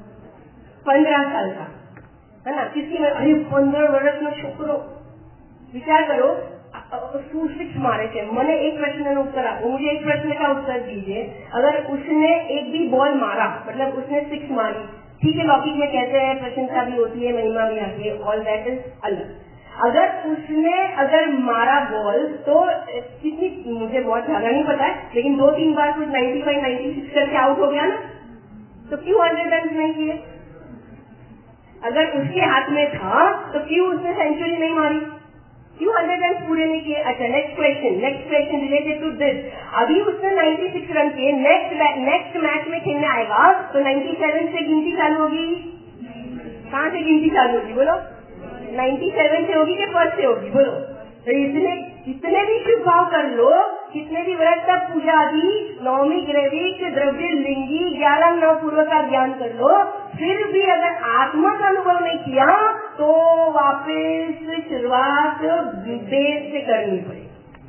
Speaker 1: 15 साल का, है ना। किसी में अरे 15 वर्ष में छोकरो, विचार करो। सिक्स मारे थे। मैंने एक प्रश्न उत्तर आपको, मुझे एक प्रश्न का उत्तर दीजिए। अगर उसने एक भी बॉल मारा, मतलब उसने 6 मारी, ठीक है, लौकिक में कहते हैं प्रशंसा भी होती है, महिमा भी आती है, ऑल दैट इज अलग। अगर मारा बॉल तो कितनी, मुझे बहुत ज्यादा नहीं पता है, लेकिन 2-3 बार कुछ 95, 96 करके आउट हो गया ना, तो क्यों 100 रन नहीं किए? अगर उसके हाथ में था तो क्यों उसने सेंचुरी नहीं मारी? क्यों 100 रन पूरे नहीं किए? अच्छा, next question related to this. अभी उसने 96 रन किए, नेक्स्ट मैच में खेलने आएगा तो 97 से गिनती चालू होगी। कहाँ से गिनती चालू होगी? बोलो, 97 से होगी कि फर्स्ट से होगी? बोलो। तो इतने भी शुभ भाव कर लो, कितने भी व्रत तक पूजा आदि, नवमी ग्रैविक द्रव्य लिंगी 11 नव पूर्व का ज्ञान कर लो, फिर भी अगर आत्मा का अनुभव नहीं किया तो वापस शुरुआत बेस से करनी पड़ेगी,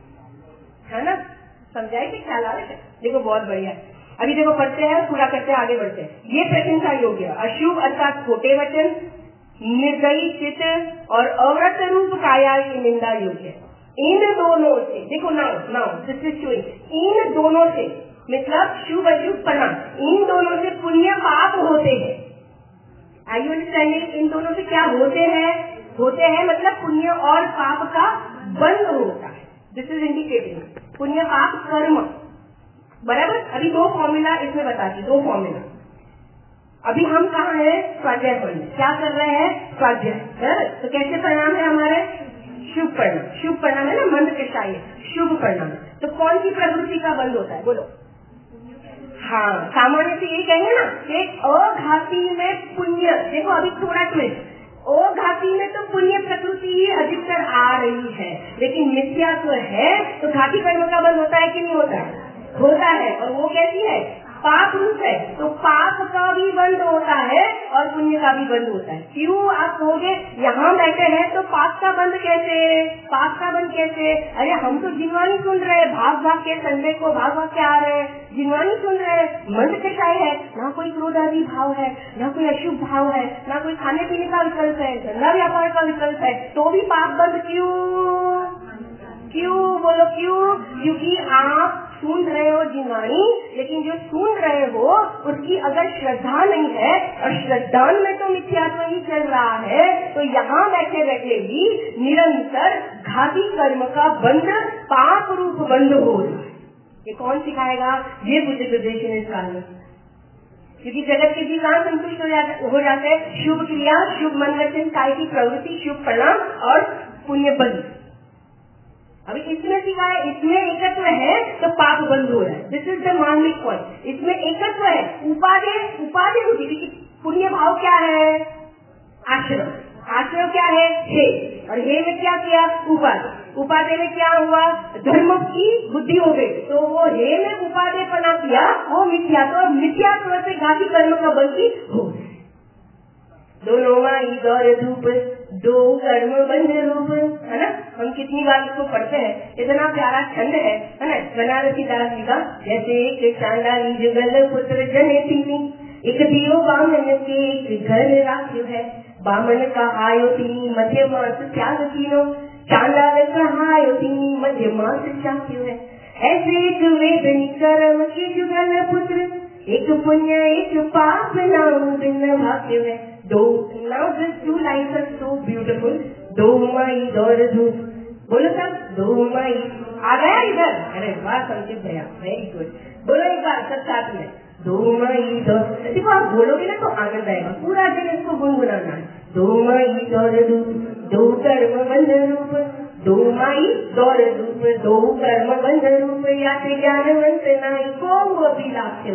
Speaker 1: है ना। समझाए कि ख्याल आ रहा है? देखो, बहुत बढ़िया। अभी देखो, पढ़ते हैं, पूरा करते हैं, आगे बढ़ते हैं। ये प्रशंसा योग्य अशुभ अर्थात खोटे वचन, निर्दयी चित्त और अव्रत रूप काया की निंदा योग्य। इन दोनों से, देखो नाउ दिस इज शोइंग, इन दोनों से मतलब शुभ अशुभ पना, इन दोनों से पुण्य पाप होते हैं। Are you understanding? इन दोनों से क्या होते हैं मतलब पुण्य और पाप का बंध होता है। दिस इज इंडिकेटिंग पुण्य पाप कर्म, बराबर। अभी 2 फॉर्मूला इसमें बताती, 2 फॉर्मूला। अभी हम कहाँ हैं? स्वाध्याय पढ़ने। क्या कर रहे हैं? स्वाध्याय। तो कैसे परिणाम है हमारे? शुभ परिणाम है ना, मंद कषाय, शुभ परिणाम। तो कौन सी प्रवृत्ति का बंद होता है? बोलो। हाँ, सामान्य से यही कहेंगे ना कि अघाती में पुण्य, देखो अभी थोड़ा ट्विस्ट, अघाती में तो पुण्य प्रकृति ही अधिकतर आ रही है, लेकिन मिथ्यात्व है तो घाती कर्म का बंद होता है कि नहीं होता? होता है। और वो कैसी है? पाप रूप है। तो पाप का भी बंद होता है और पुण्य का भी बंद होता है। क्यों? आप कहोगे यहाँ बैठे हैं तो पाप का बंद कैसे? अरे हम तो जिनवानी सुन रहे हैं, भाग के संडे को भाग के आ रहे हैं, जिनवानी सुन रहे हैं, मंद कषाय है, ना कोई क्रोध आदि भाव है, ना कोई अशुभ भाव है, ना कोई खाने पीने का विकल्प है, धंधा व्यापार का विकल्प है, तो भी पाप बंद क्यों? बोलो क्यों? क्योंकि आप सुन रहे हो जिनवाणी, लेकिन जो सुन रहे हो उसकी अगर श्रद्धा नहीं है, और श्रद्धा में तो मिथ्यात्व ही चल रहा है, तो यहाँ बैठे बैठे भी निरंतर घाती कर्म का बंध, पाप रूप बंद हो रहा है। ये कौन सिखाएगा? ये बुद्ध प्रदेशन इस काल में। क्योंकि जगत के जीव कहाँ संतुष्ट हो जाते हैं? शुभ क्रिया, शुभ मन वचन काय की प्रवृत्ति, शुभ परिणाम और पुण्य बंद। अभी इसमें सिखाया, इसमें एकत्व है तो पाप बंद हो रहा है। दिस इज द मार्मिक पॉइंट। इसमें एकत्व है, उपादेय होती है। पुण्य भाव क्या है? आश्रम। क्या है? हे। और हे में क्या किया? उपाधि। उपाधि में क्या हुआ? धर्म की बुद्धि हो गई। तो वो हे में उपाधि पना किया, वो मिथ्या। तो मिथ्या से घाती कर्म का बल की हो। दोनों माई दौर धूप, दो कर्म बंध रूप, है ना। हम कितनी बार इसको पढ़ते हैं, इतना प्यारा छंद है ना। बनारसी दास जी का, जैसे एक चांडाली जुगल पुत्र जने तीनी, एक दियो बामन के एक घर राख्यो है। बामन का आयो तीनी मध्य मास त्याग तीनो, चांडाल का आयो तीनी मध्य मास चाख्यो है। ऐसे एक वेदनी कर्म के जुगल पुत्र, एक पुण्य एक पाप नाम भिन्न भाग्य है। दो, now this two lines are so beautiful. दो माई दौर धूप, बोलो सब, दो माई। आ गया इधर? अरे वाह संकेत भैया, वेरी गुड। बोलो एक बार सब साथ में, दो माई दौर। देखो आप बोलोगे ना तो आनंद आएगा, पूरा दिन इसको गुनगुनाना है। दो माई दौर धूप, दो कर्म बंध रूप, दो माई दौर धूप, दो कर्म बंध रूप, या ज्ञानवंत नाई को अभिलाष्य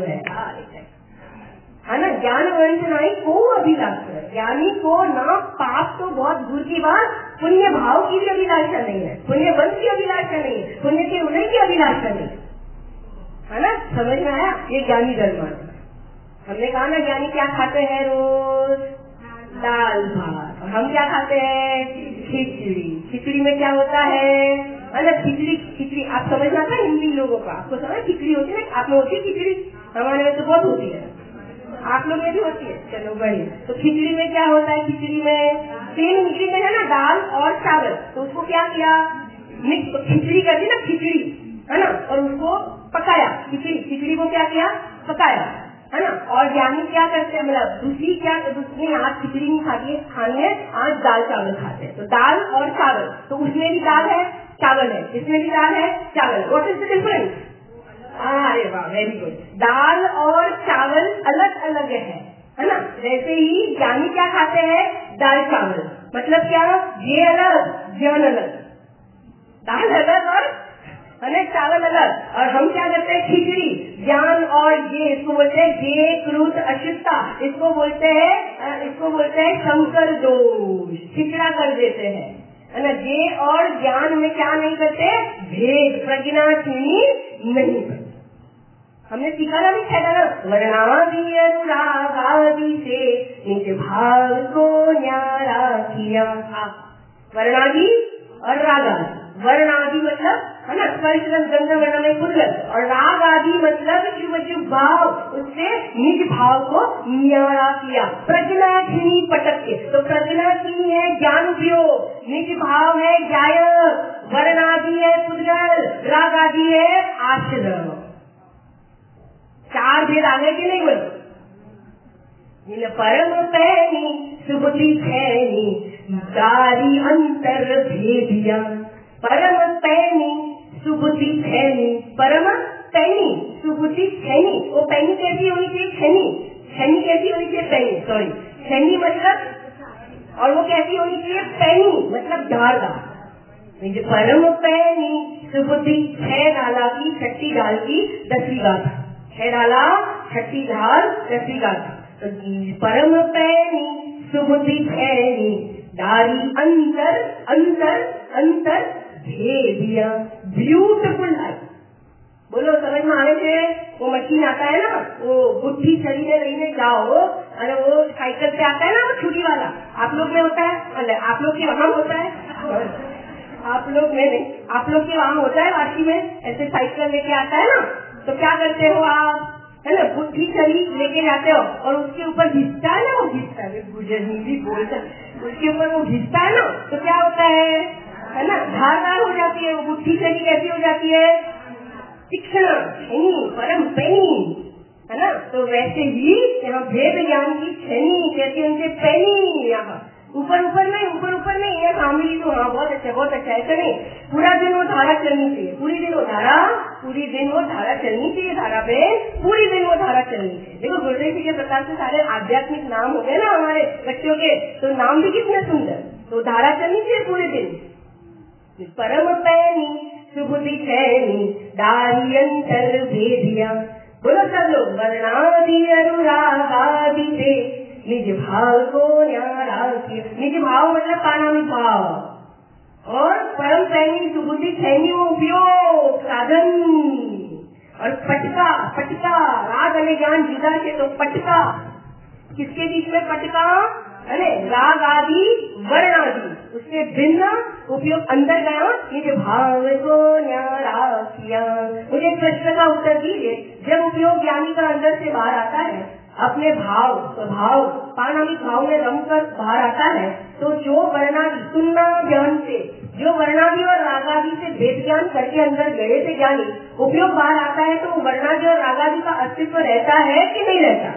Speaker 1: है ना। ज्ञानवंत नाई को अभिलाषा, ज्ञानी को ना पाप तो बहुत दूर की बात, पुण्य भाव की भी अभिलाषा नहीं है, पुण्य बंध की अभिलाषा नहीं है, पुण्य के उदय की अभिलाषा नहीं है ना। समझ में आया? ये ज्ञानी धर्म है। हमने कहा ना ज्ञानी क्या खाते हैं रोज? दाल भात। और हम क्या खाते हैं? खिचड़ी। खिचड़ी में क्या होता है ना? खिचड़ी आप समझ में आता है हिंदी लोगों का? आपको समझ खिचड़ी होती है? आप में होती है खिचड़ी? हमारे में तो बहुत होती है, आप लोग में भी होती है। चलो बढ़िया। तो खिचड़ी में क्या होता है? खिचड़ी में सेम खिचड़ी में है ना दाल और चावल, तो उसको क्या किया? मिक्स खिचड़ी कर दी ना, खिचड़ी है ना, और उसको पकाया। खिचड़ी को क्या किया? पकाया, है ना। और ज्ञानी क्या करते हैं? मतलब दूसरी आज खिचड़ी नहीं खानी है, आज दाल चावल खाते हैं। तो दाल और चावल, तो उसमें भी दाल है चावल है, इसमें भी दाल है चावल। What is the difference? अरे वाह, वेरी गुड। दाल और चावल अलग अलग है ना। वैसे ही ज्ञानी क्या खाते हैं? दाल चावल। मतलब क्या? ये अलग, ज्ञान अलग, दाल अलग और चावल अलग। और हम क्या करते हैं? खिचड़ी, ज्ञान और ये, इसको बोलते हैं ये क्रूत अशुद्धता, इसको बोलते हैं शंकर दोष, खिचड़ा कर देते हैं, है ना। ये और ज्ञान में क्या नहीं करते? भेद, प्रज्ञा नहीं करते। हमने सीखा ना भी कहता वर्णादि अनुरागादि से निज भाव को न्यारा किया। वर्णादि और रागादि, वर्णादि मतलब है ना स्पर्श गंध वर्णमय पुद्गल, और राग आदि मतलब जो भाव, उससे निज भाव को न्यारा किया, प्रज्ञा खिनी पटक के। तो प्रज्ञा खिनी है ज्ञान उपयोग, निज भाव है ज्ञाय, वर्णादि है पुद्गल, राग आदि है आश्रम। चार भेद आ गए कि नहीं? बोलो। परम पैनी सुबुद्धि खैनी, दारी अंतर भेदिया। परम पैनी सुबुद्धि खैनी, परम पैनी सुबुद्धि खैनी। वो पैनी कैसी होनी चाहिए? खैनी कैसी होनी चाहिए? पैनी, सॉरी, खैनी मतलब, और वो कैसी होनी चाहिए? पैनी मतलब धारदार। परम पैनी सुबुद्धि, 6 डाला की छठी डाल की 10वीं गाथा, 6 डाला छठी ढाल 10वीं गाथा। तो परम पैनी सुबुद्धि खैनी, दारी अंतर अंतर अंतर भेदिया। Beautiful life. बोलो समझ में आने से? वो मशीन आता है ना, वो बुद्धि शरीर रही जाओ, अरे वो साइकिल पे आता है ना, वो छुरी वाला, आप लोग में होता है? आप लोग के वहां होता है? आप लोग में नहीं, आप लोग के वहां होता है वाशी में, ऐसे साइकिल लेके आता है ना। तो क्या करते हो आप? है ना, बुद्धि शरीर लेके जाते हो, और उसके ऊपर घिसता है ना, वो घिसता है, हिंदी बोलता, उसके ऊपर वो घिसता है ना, तो क्या होता है ना, धारदार हो जाती है वो बुद्धि शरीर। कैसी हो जाती है? तीक्ष्ण, परम पैनी, है ना। तो वैसे ही यहाँ भेद ज्ञान की छेनी कहती है, उनसे पैनी। यहाँ ऊपर ऊपर नहीं, यहाँ सामने तो हाँ बहुत अच्छा, ऐसा नहीं। पूरा दिन वो धारा चलनी चाहिए, पूरी दिन वो धारा चलनी चाहिए, धारा पे पूरी दिन वो धारा चलनी चाहिए। देखो गुरुदेव जी के प्रकार से सारे आध्यात्मिक नाम हो गए ना हमारे बच्चों के, तो नाम भी कितने सुंदर। तो धारा चलनी चाहिए पूरे दिन। परम पैनी सुबुद्धि खैनी, दारी अंतर भेदिया। बोलो सब लोग। वर्णादि अनुरागादि से निज भाव को न्यारा किया। निज भाव मतलब पानामिक भाव, और परम सैनी सुबुद्धि सैनी उपयोग साधन। और पटका, पटका राग अने ज्ञान जुदा है तो पटका किसके बीच में पटका, अरे राग आदि वर्ण आदि उसके भिन्न उपयोग अंदर गया। निज भाव को न्यारा किया। मुझे प्रश्न का उत्तर दीजिए, जब उपयोग ज्ञानी का अंदर से बाहर आता है, अपने भाव स्वभाव पानामिक भाव में रमकर बाहर आता है, तो जो वर्णादि सुनना ज्ञान से, जो वर्णादि और रागादि से भेद ज्ञान करके अंदर गए थे ज्ञानी, उपयोग बाहर आता है तो वर्णादि और रागादि का अस्तित्व रहता है कि नहीं रहता?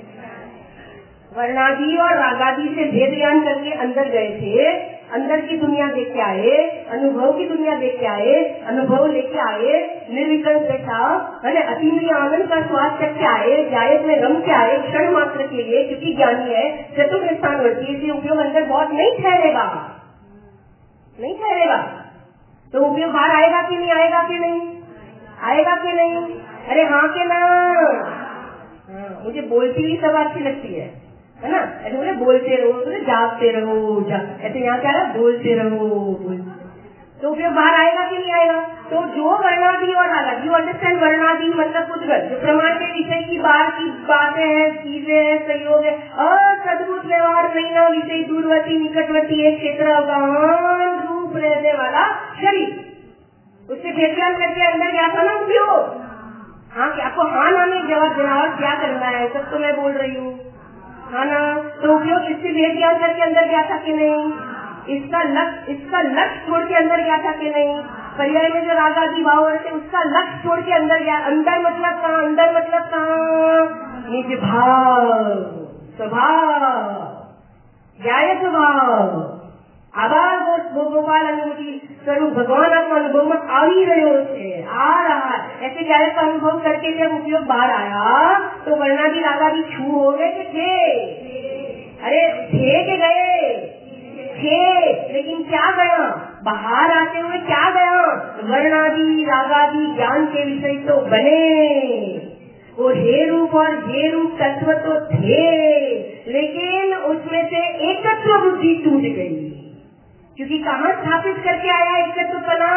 Speaker 1: वर्णादि और रागादि से भेद ज्ञान करके अंदर गए थे, अंदर की दुनिया देख के आए, अनुभव की दुनिया देख के आए, अनुभव लेके आए, निर्विकल्प बैठा, अतीन्द्रिय आनंद का स्वाद चख के आए, जायत में रम के आए क्षण मात्र के लिए, क्योंकि ज्ञानी है चतुर्थ स्थानवर्ती, इसलिए उपयोग अंदर बहुत नहीं ठहरेगा, नहीं ठहरेगा। तो उपयोग बाहर आएगा कि नहीं आएगा कि नहीं आएगा कि नहीं? अरे हाँ के ना? मुझे बोलती हुई सब अच्छी लगती है ना? ऐसे बोले बोलते रहो, बोले जागते रहो, ऐसे यहाँ क्या है बोलते रहो, तो उपयोग बाहर आएगा कि नहीं आएगा? तो जो वर्णादि और रागादि, यू अंडरस्टैंड, वर्णादि मतलब उद्गत, जो प्रमाण के विषय की बातें हैं, चीजें हैं, सहयोग है, असद्भुत व्यवहार नहीं ना विषय दूरवर्ती निकटवर्ती एक क्षेत्र अवगाहन रूप रहने वाला शरीर, उससे भेदज्ञान करके अंदर क्या था ना उपयोग। हाँ, क्या आपको हाँ ना में जवाब देना और क्या करना है, सब तो मैं बोल रही हूँ, हाँ ना? तो उपयोग इससे भेद ज्ञान करके अंदर गया था कि नहीं? इसका लक्ष्य छोड़ के अंदर गया था कि नहीं? पर्याय में जो राग आदि भाव रहते उसका लक्ष्य छोड़ के अंदर गया। अंदर मतलब कहाँ? अंदर मतलब कहाँ? निज भाव स्वभाव ज्ञायत भाव आवाज गोपाल अनुभूति स्वरूप भगवान आपको अनुभव में आ ही रहे होते, आ रहा है। ऐसे ज्ञायत का अनुभव करके जब उपयोग बाहर आया तो वर्णादि रागादि छू हो गए कि थे? अरे थे के गए थे, लेकिन क्या गया बाहर आते हुए? क्या गया? वर्णादि रागादि ज्ञान के विषय तो बने, वो हे रूप और हे रूप तत्व तो थे, लेकिन उसमें से एकत्व बुद्धि टूट गई, क्योंकि कहाँ स्थापित करके आया एकत्व पना?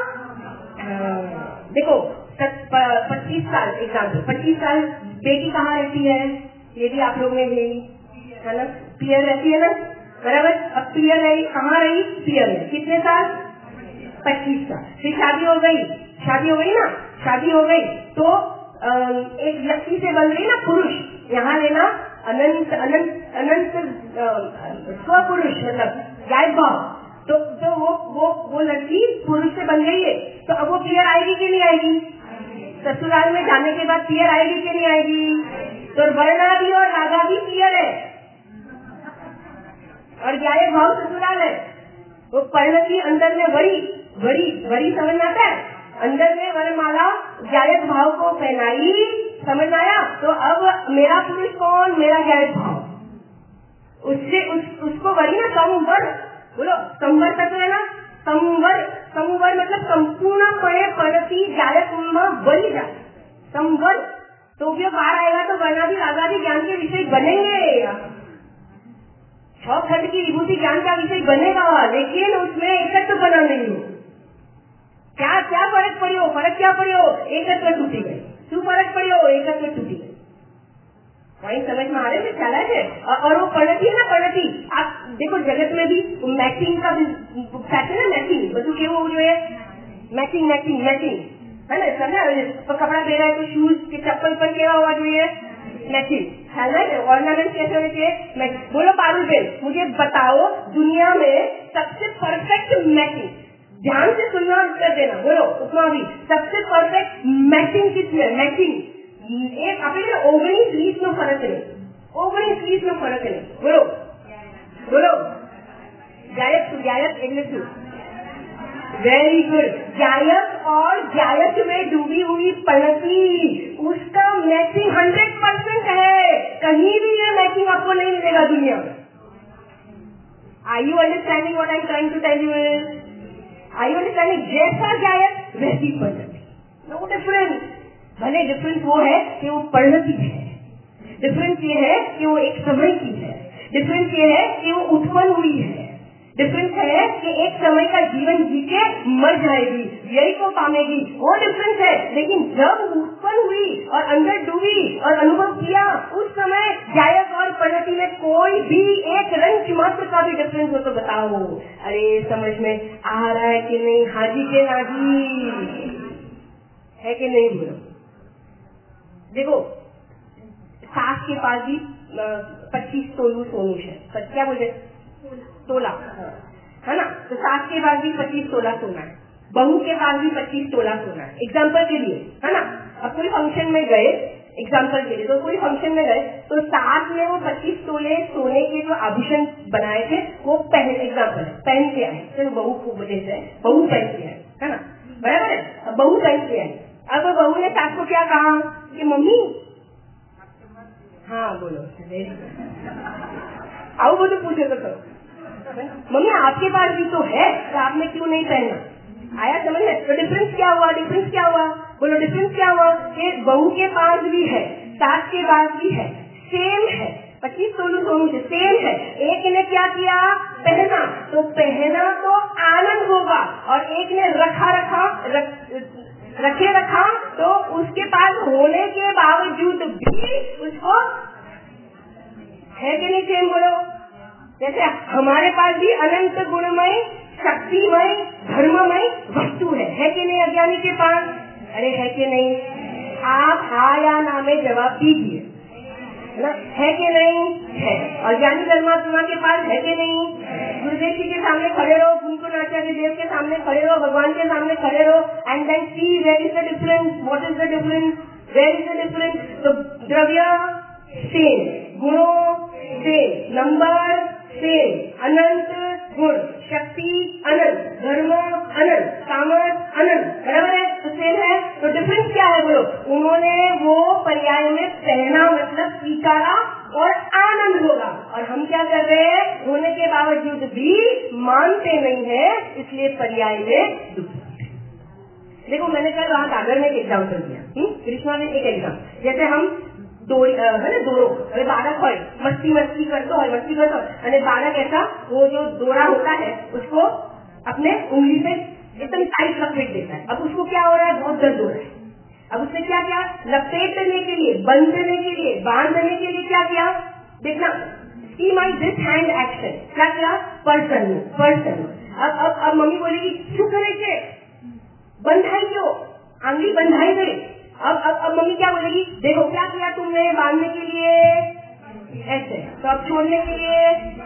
Speaker 1: देखो 25 साल एग्जाम्पल, 25 साल बेटी कहाँ रहती है? ये भी आप लोग ने यही है ना, पियर रहती है ना, बराबर। अब पियर रही, कहाँ रही? पियर में कितने साल? 25 साल। फिर शादी हो गई ना, शादी हो गई तो एक व्यक्ति से बन गई ना पुरुष, यहाँ लेना अनंत अनंत अनंत स्वपुरुष मतलब गायब भाव, तो वो लड़की पुरुष से बन गई है, तो अब वो पियर आएगी कि नहीं आएगी? ससुराल में जाने के बाद पियर आएगी कि नहीं आएगी? तो वर्णादि और रागादि पियर है और गायब भाव ससुराल है। वो परिणति अंदर में वरी समझ में आता है, अंदर में वरमाला गायब भाव को पहनाई, समझ में आया? तो अब मेरा पुरुष कौन? मेरा गायब भाव, उससे उसको वरी ना संवर, बोलो संवर तत्व है ना, संवर मतलब संपूर्ण पड़े पड़ती गायक वरी जाए संवर। तो भी बाहर आएगा तो वर्णादि रागादि ज्ञान के विषय बनेंगे, 6 खंड की विभूति ज्ञान का विषय बनेगा, लेकिन उसमें एकत्व बना नहीं हो। क्या फर्क पड़ी हो? फर्क क्या पड़ी हो? एकत्व टूटी गई। क्यों फर्क पड़ी हो? एकत्व टूटी गई। वही समझ में आ रहे हैं ख्याल है। और वो पढ़ती है ना, पढ़ती आप देखो जगत में भी मैचिंग का फैशन है, मैचिंग બધું કેવું જોઈએ? मैचिंग है ना, समझा? तो कपड़ा दे रहा है तो शूज के चप्पल पर केवा होगा જોઈએ? मैचिंग, ख्याल है? ऑर्नामेंट कैसे होने चाहिए? बोलो पारुल बेन, मुझे बताओ दुनिया में सबसे परफेक्ट मैचिंग, ध्यान से सुनना और उत्तर देना, बोलो उपमा भी, सबसे परफेक्ट मैचिंग किसमें? मैचिंग एक આપણે 19-20 નો ફરક નહીં, 19-20 નો ફરક નહીં, બોલો गायक એટલે શું? Very good. गायक और गायक में डूबी हुई पनती, उसका मैचिंग 100% है, कहीं भी ये मैचिंग आपको नहीं मिलेगा दुनिया में। Are you understanding what I am trying to tell you? Are you understanding? जैसा गायक वैसी पनती, नो डिफरेंस। भले डिफरेंस वो है कि वो परिणति है, डिफरेंस ये है कि वो एक समय की है, डिफरेंस ये है कि वो उत्पन्न हुई है। डिफरेंस है कि एक समय का जीवन जी के मर जाएगी, यही को पामेगी, वो डिफरेंस है। लेकिन जब उत्पन्न हुई और अंदर डूबी और अनुभव किया, उस समय जायक और प्रगति में कोई भी एक रंग मात्र का भी डिफरेंस हो तो बताओ। अरे समझ में आ रहा है कि नहीं? हाजी के नाजी है कि नहीं? बोलो। देखो, सास के पास भी 25 तोलू सोनू है, क्या बोलते तोला, है ना? तो सास के पास भी 25 तोला सोना है, बहू के पास भी 25 तोला सोना है। एग्जाम्पल के लिए, है ना? अब कोई फंक्शन में गए, एग्जाम्पल के लिए, तो कोई फंक्शन में गए तो सास ने वो 25 तोले सोने के जो आभूषण बनाए थे वो एग्जाम्पल पहन के आए, तो बहू को वजह से बहू पहन के आए, है ना? बराबर है, बहू पहन के आई। अब बहू ने सास को क्या कहा कि मम्मी, हाँ बोलो, आओ बोलो, पूछो तो मम्मी आपके पास भी तो है, तो आपने क्यों नहीं पहना? आया समझ में? तो डिफरेंस क्या हुआ? डिफरेंस क्या हुआ? बोलो, डिफरेंस क्या हुआ? कि बहू के पास भी है, सास के पास भी है, सेम है, 25 तोलू सोनू से सेम है। एक ने क्या किया? पहना, तो पहना तो आनंद होगा, और एक ने रखा तो उसके पास होने के बावजूद भी उसको है कि नहीं सेम? बोलो। जैसे हमारे पास भी अनंत गुणमय, शक्तिमय, धर्ममय वस्तु है कि नहीं अज्ञानी के पास? अरे है कि नहीं? आप हाँ या ना में जवाब दीजिए, है कि नहीं? है। और ज्ञानी धर्मात्मा के पास है कि नहीं? गुरुदेव जी के सामने खड़े रहो, कुंकुनाचार्य देव के सामने खड़े रहो, भगवान के सामने खड़े रहो, and then see where is the difference, what is the difference, where is the difference? तो द्रव्य सेम, गुणों सेम, नंबर सेम, अनंत गुण, शक्ति अनंत, धर्म अनंत, सामर्थ अनंत, बराबर है? तो सेम है। तो डिफरेंस क्या है? बोलो। उन्होंने वो पर्याय में पहना, मतलब स्वीकारा और आनंद होगा, और हम क्या कर रहे हैं? होने के बावजूद भी मानते नहीं है, इसलिए पर्याय में दुख। देखो, मैंने कल वहां सागर में एक एग्जाम्पल दिया, कृष्णा ने एक एग्जाम्पल, जैसे हम દોરો હવે બાળક હોય, મસ્તી કરતો હોય, અને બાળક ऐसा वो जो दोरा होता है उसको अपने उंगली पे एकदम टाइट लपेट देता है। अब उसको क्या हो रहा है? बहुत दर्द हो रहा है। अब उसने क्या किया? लपेटने के लिए, बंधने के लिए, बांधने के लिए क्या किया? देखना, see my this hand action, क्या किया? पर्सन। अब मम्मी बोलेगी क्यों करे, बंधाई क्यों, आंगली बंधाई गई। अब मम्मी क्या बोलेगी? देखो क्या किया तुमने, बांधने के लिए ऐसे, तो अब छोड़ने के लिए,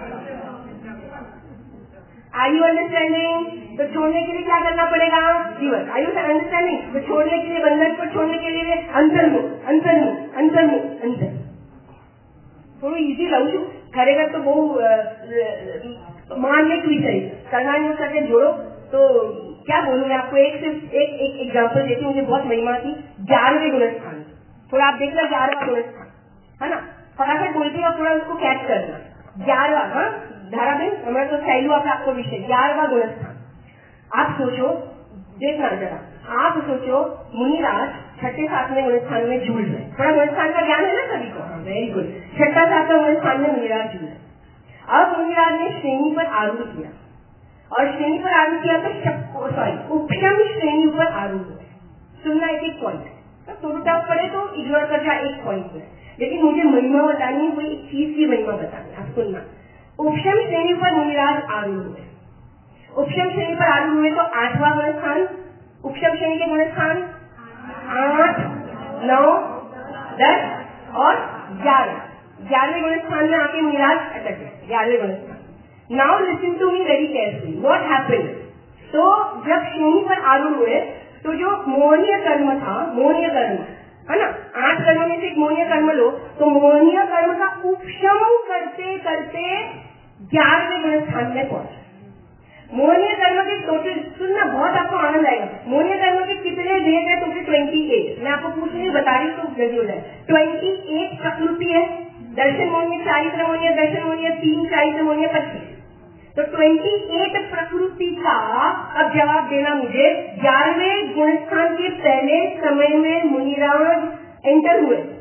Speaker 1: आर यू अंडरस्टैंडिंग? तो छोड़ने के लिए क्या करना पड़ेगा? जीवन। Are you understanding? तो छोड़ने के लिए, बंधन को छोड़ने के लिए अंतर्मुख। थोड़ा इजी लाऊ છું, खरेखर तो बहु मानने की सही करना करके जोड़ो। तो क्या बोलूं मैं आपको, एक एग्जाम्पल देती हूँ, मुझे बहुत महिमा थी। 11वें गुणस्थान, थोड़ा आप देखना 11वां गुणस्थान, है ना? फटाफट बोलती और थोड़ा उसको कैच करना। 11वां, हाँ धाराबेन, हमारा तो सैलू आपको विषय 11वां गुणस्थान। आप सोचो, देखना जरा, आप सोचो मुनिराज 6-7वें गुणस्थान में झूल रहे। थोड़ा गुणस्थान का ज्ञान है ना सभी को? Very good. 6-7वां गुणस्थान में मुनिराज झूल रहे। अब मुनिराज ने श्रेणी पर आरूढ़ किया, और श्रेणी पर आरूढ़ किया तो उपशम श्रेणी पर आरूढ़ हुए। सुनना, एक पॉइंट तो टफ पड़े तो इग्नोर कर जाए, एक पॉइंट में, लेकिन मुझे महिमा बतानी, कोई एक चीज की महिमा बतानी। आप सुनना, उपशम श्रेणी पर मुनिराज आरूढ़ हुए। उपशम श्रेणी पर आरूढ़ हुए तो 8वां गुणस्थान, उपशम श्रेणी के गुणस्थान 8, 9, 10 और 11। 11वें गुणस्थान में आके मुनिराज अटक गए। 11वें गुणस्थान। Now listen to me very carefully. What happened? तो जब श्रेणी पर आरूढ़ हुए तो जो मोहनीय कर्म था, मोहनीय कर्म है ना, 8 कर्म में से एक मोहनीय कर्म लो, तो मोहनीय कर्म का उपशम करते करते 11वें गुणस्थान में पहुंचे। मोहनीय कर्म के टोटल, सुनना बहुत आपको आनंद आएगा, मोहनीय कर्म के कितने भेद है? टोटल 28। मैं आपको पूछ नहीं बता रही तो जल्दी हो जाए। 28 प्रकृति है, दर्शन मोहनीय, चारित्र मोहनीय, दर्शन मोहनीय 3, चारित्र मोहनीय 25। तो 28 प्रकृति का अब जवाब देना मुझे। 11वें गुणस्थान के पहले समय में मुनिराज एंटर हुए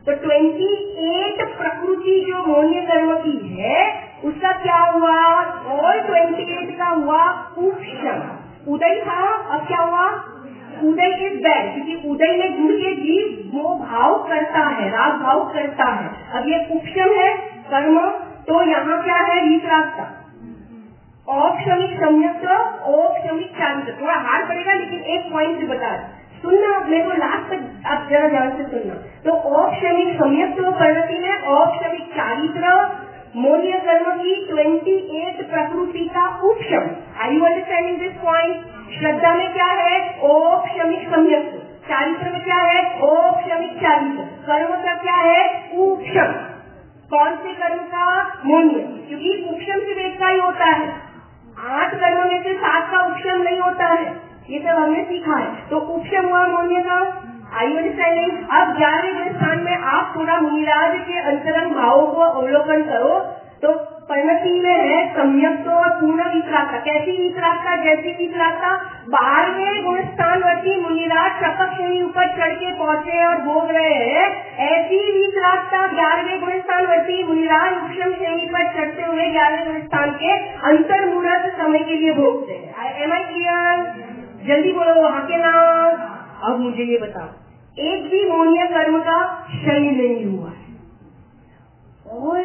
Speaker 1: तो 28 प्रकृति जो मोन्य कर्म की है उसका क्या हुआ, और 28 का हुआ उपशम। उदय था, अब क्या हुआ, उदय इज बैड, क्योंकि उदय में जुड़ के जीव वो भाव करता है, राग भाव करता है। अब ये उपशम है कर्म, तो यहाँ क्या है, वितरागता, औपशमिक संयंत्र, औपशमिक चारित्र। थोड़ा हार्ड पड़ेगा लेकिन एक पॉइंट से बता सुनना, मेरे को लास्ट तक आप जरा ध्यान से सुनना। तो औपशमिक संयंत्र परिणति में औपशमिक चारित्र मोन्य कर्म की 28 प्रकृति का उपशम। Are you understanding this point? श्रद्धा में क्या है, औपशमिक संयंत्र, चारित्र में क्या है, औपशमिक चारित्र, कर्म का क्या है, उपशम। कौन से कर्म का, मोन्य, क्योंकि उपशम सिर्फ एक का ही होता है, 8 कर्मों में से 7 का उपशम नहीं होता है, ये सब हमने सीखा है। तो उपशम हुआ मोन्य का। I understanding? अब 11वें स्थान में आप थोड़ा मुनिराज के अंतरंग भावों को अवलोकन करो तो परिणति में है सम्यक और पूर्ण वितरागता। कैसी वितरागता, जैसी वितरागता 12वें गुण स्थानवर्ती मुनिराज शपथ श्रेणी ऊपर चढ़ के पहुंचे और भोग रहे हैं, ऐसी वितरागता 11वें गुण स्थानवर्ती मुनिराज उपशम श्रेणी पर चढ़ते हुए 11वें गुण स्थान के अंतर्मुहूर्त समय के लिए भोगते हैं। Am I clear? जल्दी बोलो, वहां के नाम। अब मुझे ये बताओ, एक भी मोन्य कर्म का क्षय नहीं हुआ है, और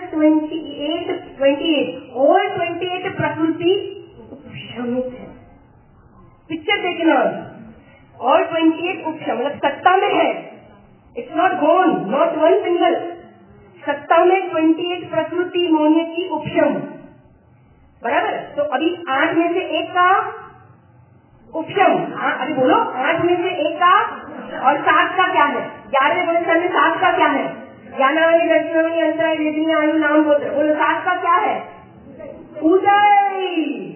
Speaker 1: 28 और 28 प्रकृति उपशमित है। पिक्चर देखना, और 28 उपशम मतलब सत्ता में है, it's not gone, not one single, सत्ता में 28 प्रकृति मोन्य की उपशम, बराबर। तो अभी 8 में से एक का उपशम, अभी बोलो 8 में से एक का, और 7 का क्या है, 11वें गुण में 7 का क्या है, ज्ञानावली दर्शनावली अंतराय वेदनी आयु नाम गोत्र, बोलो 7 का क्या है, उदय।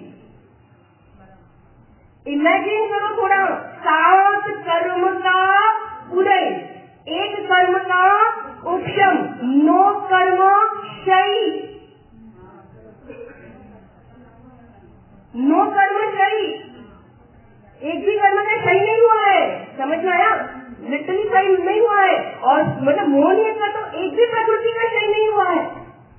Speaker 1: इमेजिन करो थोड़ा, 7 कर्म का उदय, 1 कर्म का उपशम, 9 कर्म क्षय, 9 कर्म क्षय, एक भी कर्म का क्षय नहीं हुआ है, समझ में आया? लिटरली क्षय नहीं हुआ है, और मतलब मोन्य का तो एक भी प्रकृति का क्षय नहीं हुआ है।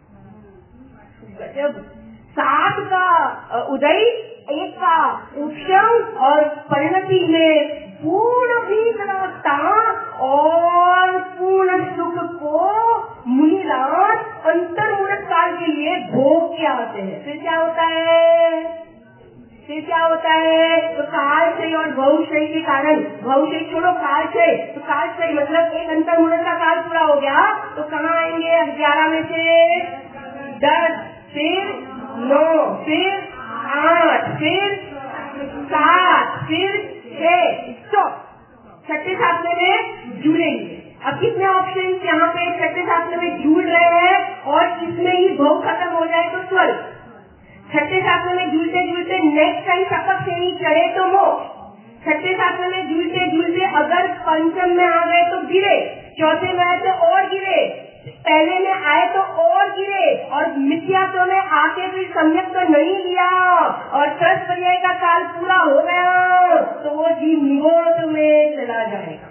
Speaker 1: जब 7 का उदय, 1 का उपशम, और परिणति में पूर्ण वितरागता और पूर्ण सुख को मुनिराज अंतर्मुहूर्त काल के लिए भोग के आते हैं। फिर क्या होता है, फिर क्या होता है, तो कालक्षय और भवक्षय के कारण, भवक्षय छोड़ो कालक्षय, तो कालक्षय मतलब एक अंतर्मुहूर्त का काल पूरा हो गया तो कहाँ आएंगे, 11 में से 10, फिर 9, फिर 8, फिर 7, फिर 6, स्टॉप, छठे सातवें में जुड़ेंगे। अब कितने ऑप्शन यहाँ पे छठे सातवें में जुड़ रहे हैं, और इसमें ही भव खत्म हो जाए तो स्वर्ग, छठे सातवें में जुड़ते जुड़ते नेक्स्ट टाइम शपथ श्रेणी चढ़े तो मोक्ष, छठे सातवें में जुड़ते जुड़ते अगर पंचम में आ गए तो गिरे, चौथे में आए तो और गिरे, पहले में आए तो और गिरे, और मिथ्यात्व में आके भी सम्यक तो नहीं लिया और 10 पर्याय का काल पूरा हो गया तो वो जीव निगोध में चला जाएगा।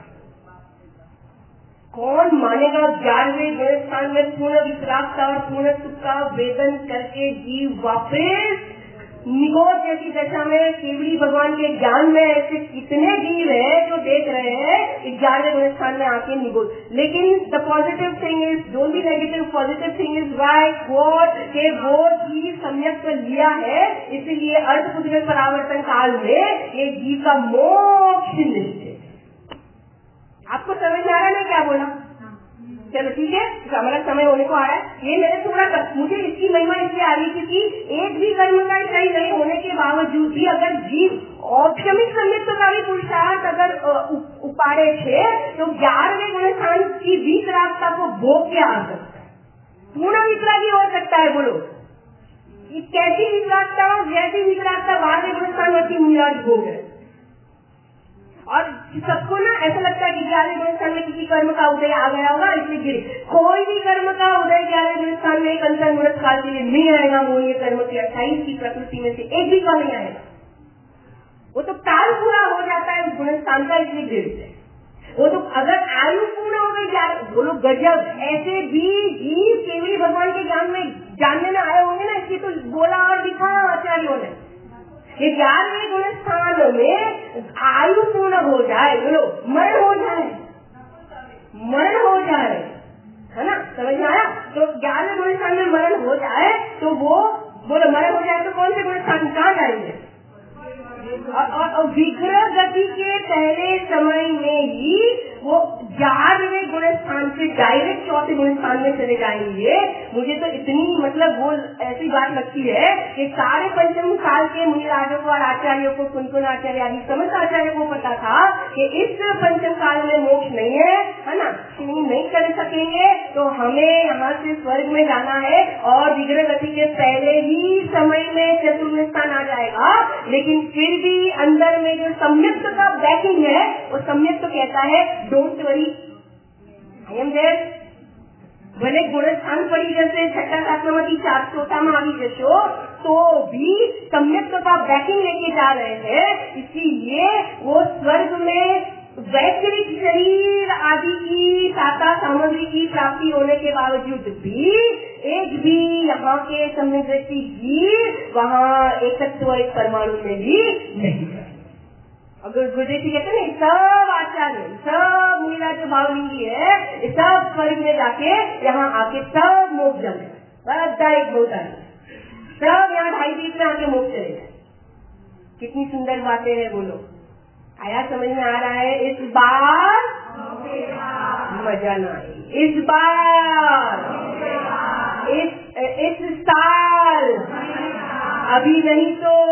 Speaker 1: कौन मानेगा 11वें गुण स्थान में पूर्ण वितरागता और पूर्ण सुख का वेदन करके जीव वापस निगोध जैसी दशा में केवली भगवान के ज्ञान में ऐसे कितने जीव है जो देख रहे हैं 11वें गुण स्थान में आके निगोध। लेकिन the positive thing is, don't be negative, positive thing is right what के वो जीव सम्यक कर लिया है, इसीलिए अर्थ पुत्र परावर्तन काल में ये जीव का मोक्ष निश्चित। आपको समझ में आ रहा है क्या बोला? चलो ठीक है, हमारा समय होने को आ रहा है। ये मेरे थोड़ा मुझे इसकी महिमा इसलिए आ रही क्योंकि एक भी कर्म का सही नहीं होने के बावजूद भी अगर जीव औपशमिक संयुक्त का भी पुरुषार्थ अगर उपाड़े थे तो 11वें गुण स्थान की वितरागता को भोग के आ सकता है, पूर्ण वितरागी हो सकता है। बोलो कैसी वितरागता, जैसी वितरागता 12वें गुण स्थान वैसी मुनिराज भोग है। और सबको ना ऐसा लगता है कि 11वें गुण स्थान में किसी कर्म का उदय आ गया होगा इसलिए गिरे। कोई भी कर्म का उदय 11वें गुण स्थान में एक अंतर्मुहूर्त काल के लिए नहीं आएगा। मोन्य कर्म की 28 की प्रकृति में से एक भी का नहीं आएगा, वो तो काल पूरा हो जाता है उस गुण स्थान का, इसलिए गिरते। वो तो अगर आयु पूर्ण हो गई यार, बोलो गजब। ऐसे भी जीव केवली भगवान के ज्ञान में जानने में आए होंगे ना, इसलिए तो बोला और दिखा आचार्यों ने। ये 11वें गुण स्थान में आयु पूर्ण हो जाए, बोलो मरण हो जाए, मरण हो जाए, है ना, समझ में आया? तो 11वें गुण स्थान में मरण हो जाए तो वो बोलो मरण हो जाए तो कौन से गुण स्थान कहाँ जाएंगे? और विग्रह गति के पहले समय में ही वो 11वें गुण स्थान से डायरेक्ट 4थे गुण स्थान में चले जाएंगे। मुझे तो इतनी मतलब वो ऐसी बात लगती है कि सारे पंचम काल के मुनिराजों को और आचार्यों को, कुन आचार्य आदि समस्त आचार्यों को पता था कि इस पंचम काल में मोक्ष नहीं है ना, नहीं कर सकेंगे, तो हमें यहाँ से स्वर्ग में जाना है और विग्रह गति के पहले ही समय में चतुर्थ स्थान आ जाएगा। लेकिन फिर भी अंदर में जो सम्यक्त का बैकिंग है, वो सम्यक्त तो कहता है don't worry, I am there. भले गुण स्थान पड़ी जैसे छठा सातवां 400 में आवी जशो, तो भी सम्यक्त का बैकिंग लेके जा रहे हैं। इसीलिए वो स्वर्ग में वैश्विक शरीर आदि की साता सामग्री की प्राप्ति होने के बावजूद भी एक भी यहाँ के समृद्धि जीव वहाँ एकत्व एक परमाणु में भी नहीं है। अगर गुरुदेव जी कहते हैं सब आचार्य, सब मुनिरा जो भावलिंगी है, सब स्वर्ग में जाके यहाँ आके सब मोक्ष जाने, बड़ा एक होता है, सब यहाँ 2.5 में आके मोक्ष चले जाए। कितनी सुंदर बातें हैं, बोलो आया, समझ में आ रहा है? इस बार मजा ना आए, इस बार, इस साल, अभी नहीं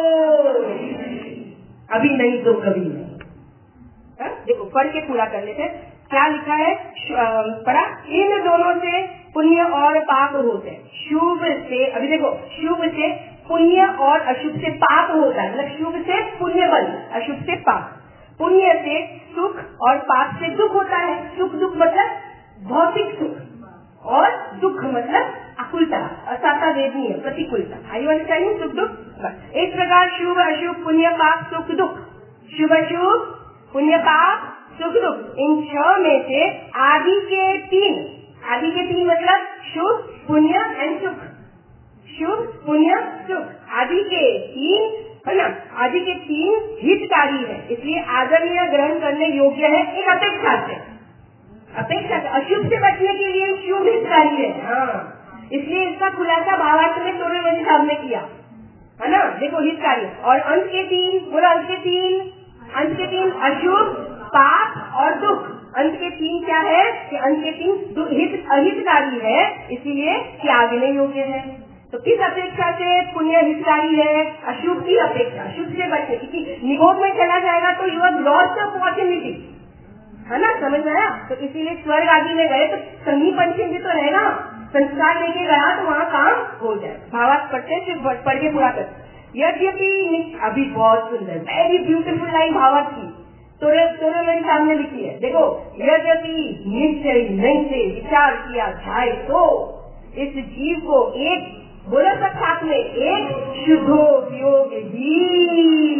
Speaker 1: तो कभी नहीं। देखो पढ़ के पूरा कर लेते हैं। क्या लिखा है पढ़ा? इन दोनों से पुण्य और पाप होते हैं। शुभ से, अभी देखो, शुभ से पुण्य और अशुभ से पाप होता है, मतलब शुभ से पुण्य बल, अशुभ से पाप। पुण्य से सुख और पाप से दुख होता है। सुख दुख मतलब भौतिक सुख, और दुख मतलब अकुलता, असाता वेदनीय प्रतिकूलता। आयु अंडरस्टैंडिंग? सुख दुख। इस प्रकार शुभ अशुभ पुण्य पाप सुख दुख, शुभ अशुभ पुण्य पाप सुख दुख, इन 6 में से आदि के 3 मतलब शुभ पुण्य एंड सुख, शुभ पुण्य सुख, आदि के 3 है ना, आदि के 3 हितकारी है, इसलिए आदरणीय ग्रहण करने योग्य है। एक अपेक्षा से अशुभ से बचने के लिए शुभ हितकारी है। हाँ, इसलिए इसका खुलासा भावार्थ में तोड़े साहब ने किया, है ना। देखो हितकारी, और अंत के 3 बोलो, अंत के 3 अशुभ पाप और दुख। अंत के 3 क्या है कि अंत के 3 अहितकारी है, इसीलिए त्यागने योग्य है। तो किस अपेक्षा से पुण्य हितकारी है? अशुभ की अपेक्षा, अशुभ से बचने, क्योंकि निगोद में चला जाएगा तो you have lost the opportunity, है ना, समझ में आया? तो इसीलिए स्वर्ग आदि में गए तो संगी पंचम भी तो रहेगा, संस्कार लेके गया तो वहाँ काम हो जाए। भावार्थ पढ़ते सिर्फ पढ़ के पूरा कर। यद्यपि, अभी बहुत सुंदर, वेरी ब्यूटीफुल लाइन भावार्थ की तोरे मेरे सामने लिखी है। देखो, यद्यपि निश्चय नहीं से विचार किया जाए तो इस जीव को एक, बोलो सब साथ में, एक शुद्धोपयोग ही,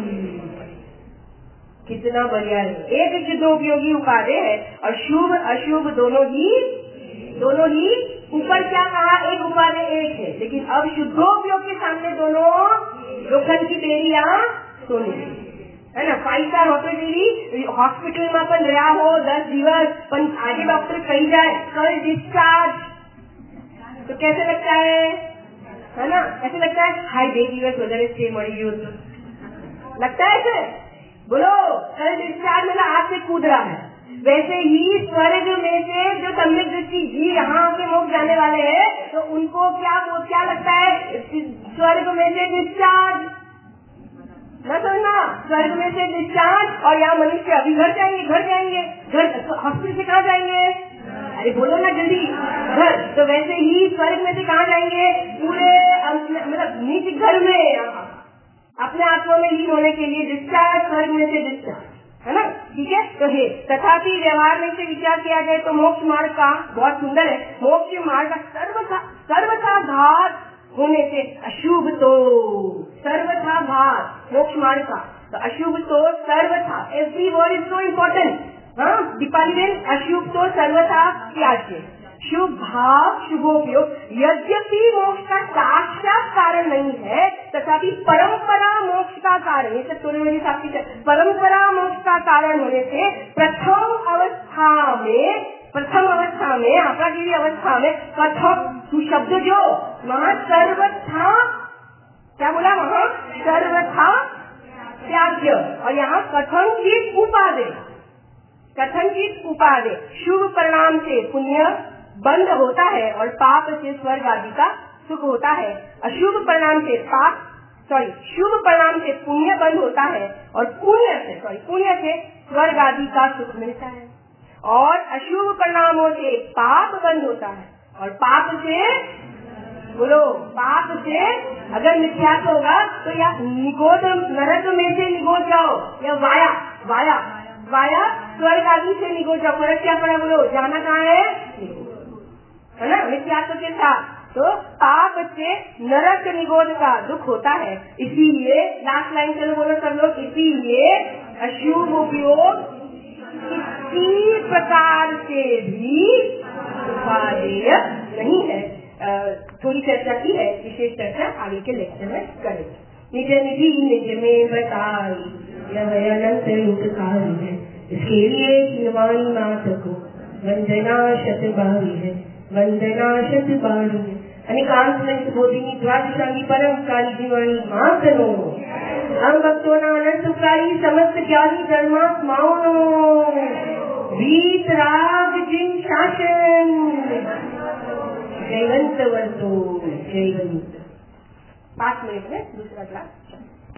Speaker 1: कितना बढ़िया है, एक शुद्धोपयोगी उपादेय है। और शुभ अशुभ दोनों ही ऊपर क्या कहा, एक उपादेय एक है, लेकिन अब शुद्धोपयोग के सामने दोनों लोखंड की बेरियां सोने, है ना। 5 स्टार हॉस्पिटल में अपन रहा हो 10 दिवस, पण आगे डॉक्टर कही जाए कल डिस्चार्ज, तो कैसे लगता है ना, ऐसे लगता है हाई 2 दिवस वगैरह स्टे मरी लगता है ऐसे, बोलो कल डिस्चार्ज मतलब आज से कूद रहा है। वैसे ही स्वर्ग में से जो सम्यक दृष्टि जी यहाँ के मोक्ष जाने वाले हैं, तो उनको क्या लगता है, स्वर्ग में से डिस्चार्ज, न समझना, स्वर्ग में से डिस्चार्ज, और यहाँ मनुष्य अभी घर जाएंगे, हॉस्पिटल से कहाँ जाएंगे, अरे बोलो ना जल्दी, घर। तो वैसे ही स्वर्ग में से कहाँ जाएंगे, पूरे मतलब निज घर में अपने आत्मा में लीन होने के लिए डिस्चार्ज, स्वर्ग में से डिस्चार्ज, है ना, ठीक है। तो हे तथापि व्यवहार में से विचार किया जाए तो मोक्ष मार्ग का, बहुत सुंदर है, मोक्ष मार्ग का सर्वथा घात होने से अशुभ तो सर्वथा घात, मोक्ष मार्ग का तो अशुभ तो सर्वथा, every word is so important,
Speaker 2: हाँ, दीपाली बेन, अशुभ तो सर्वथा त्याज्य, शुभ भाव शुभोपयोग यद्यपि मोक्ष का साक्षात कारण नहीं है, तथापि परंपरा मोक्ष का कारण, ये सब थोड़ी बड़ी साक्षी परंपरा मोक्ष का कारण होने से प्रथम अवस्था में आपागिरी अवस्था में कथम शब्द जो वहाँ सर्वथा, क्या बोला, वहाँ सर्वथा त्याज्य, और यहाँ कथनचित उपादे शुभ परिणाम से पुण्य बंद होता है और पाप से स्वर्ग आदि का सुख होता है। शुभ परिणाम से पुण्य बंद होता है और पुण्य से स्वर्ग आदि का सुख मिलता है, और अशुभ परिणामों से पाप बंद होता है, और पाप से अगर मिथ्यात्व होगा तो या निगोद नरक में से निगोद जाओ, या वाया स्वर्ग आदि से निगोद जाओ। फर्क क्या पड़ा, बोलो, जाना कहाँ है ना, मिथ्यात्व के साथ। तो पाप से नरक निगोद का दुख होता है, इसीलिए लास्ट लाइन चलो बोलो सब लोग, इसीलिए अशुभ उपयोग किसी प्रकार से भी उपादेय नहीं है। थोड़ी चर्चा की है, विशेष चर्चा आगे के लेक्चर में करेंगे। निज निधि निज में बताई यह अनंत रूपकारी है, इसके लिए हीनवाणी मात को वंदना शतबारी है, अनेकांत में बोधिनी द्वादशांगी परमकारी जीवानी मातनो हम भक्तों अनंतकारी समस्त ज्ञानी धर्मात्माओं वीत राग जिन शासन जयवंत 5 मिनट में दूसरा क्लास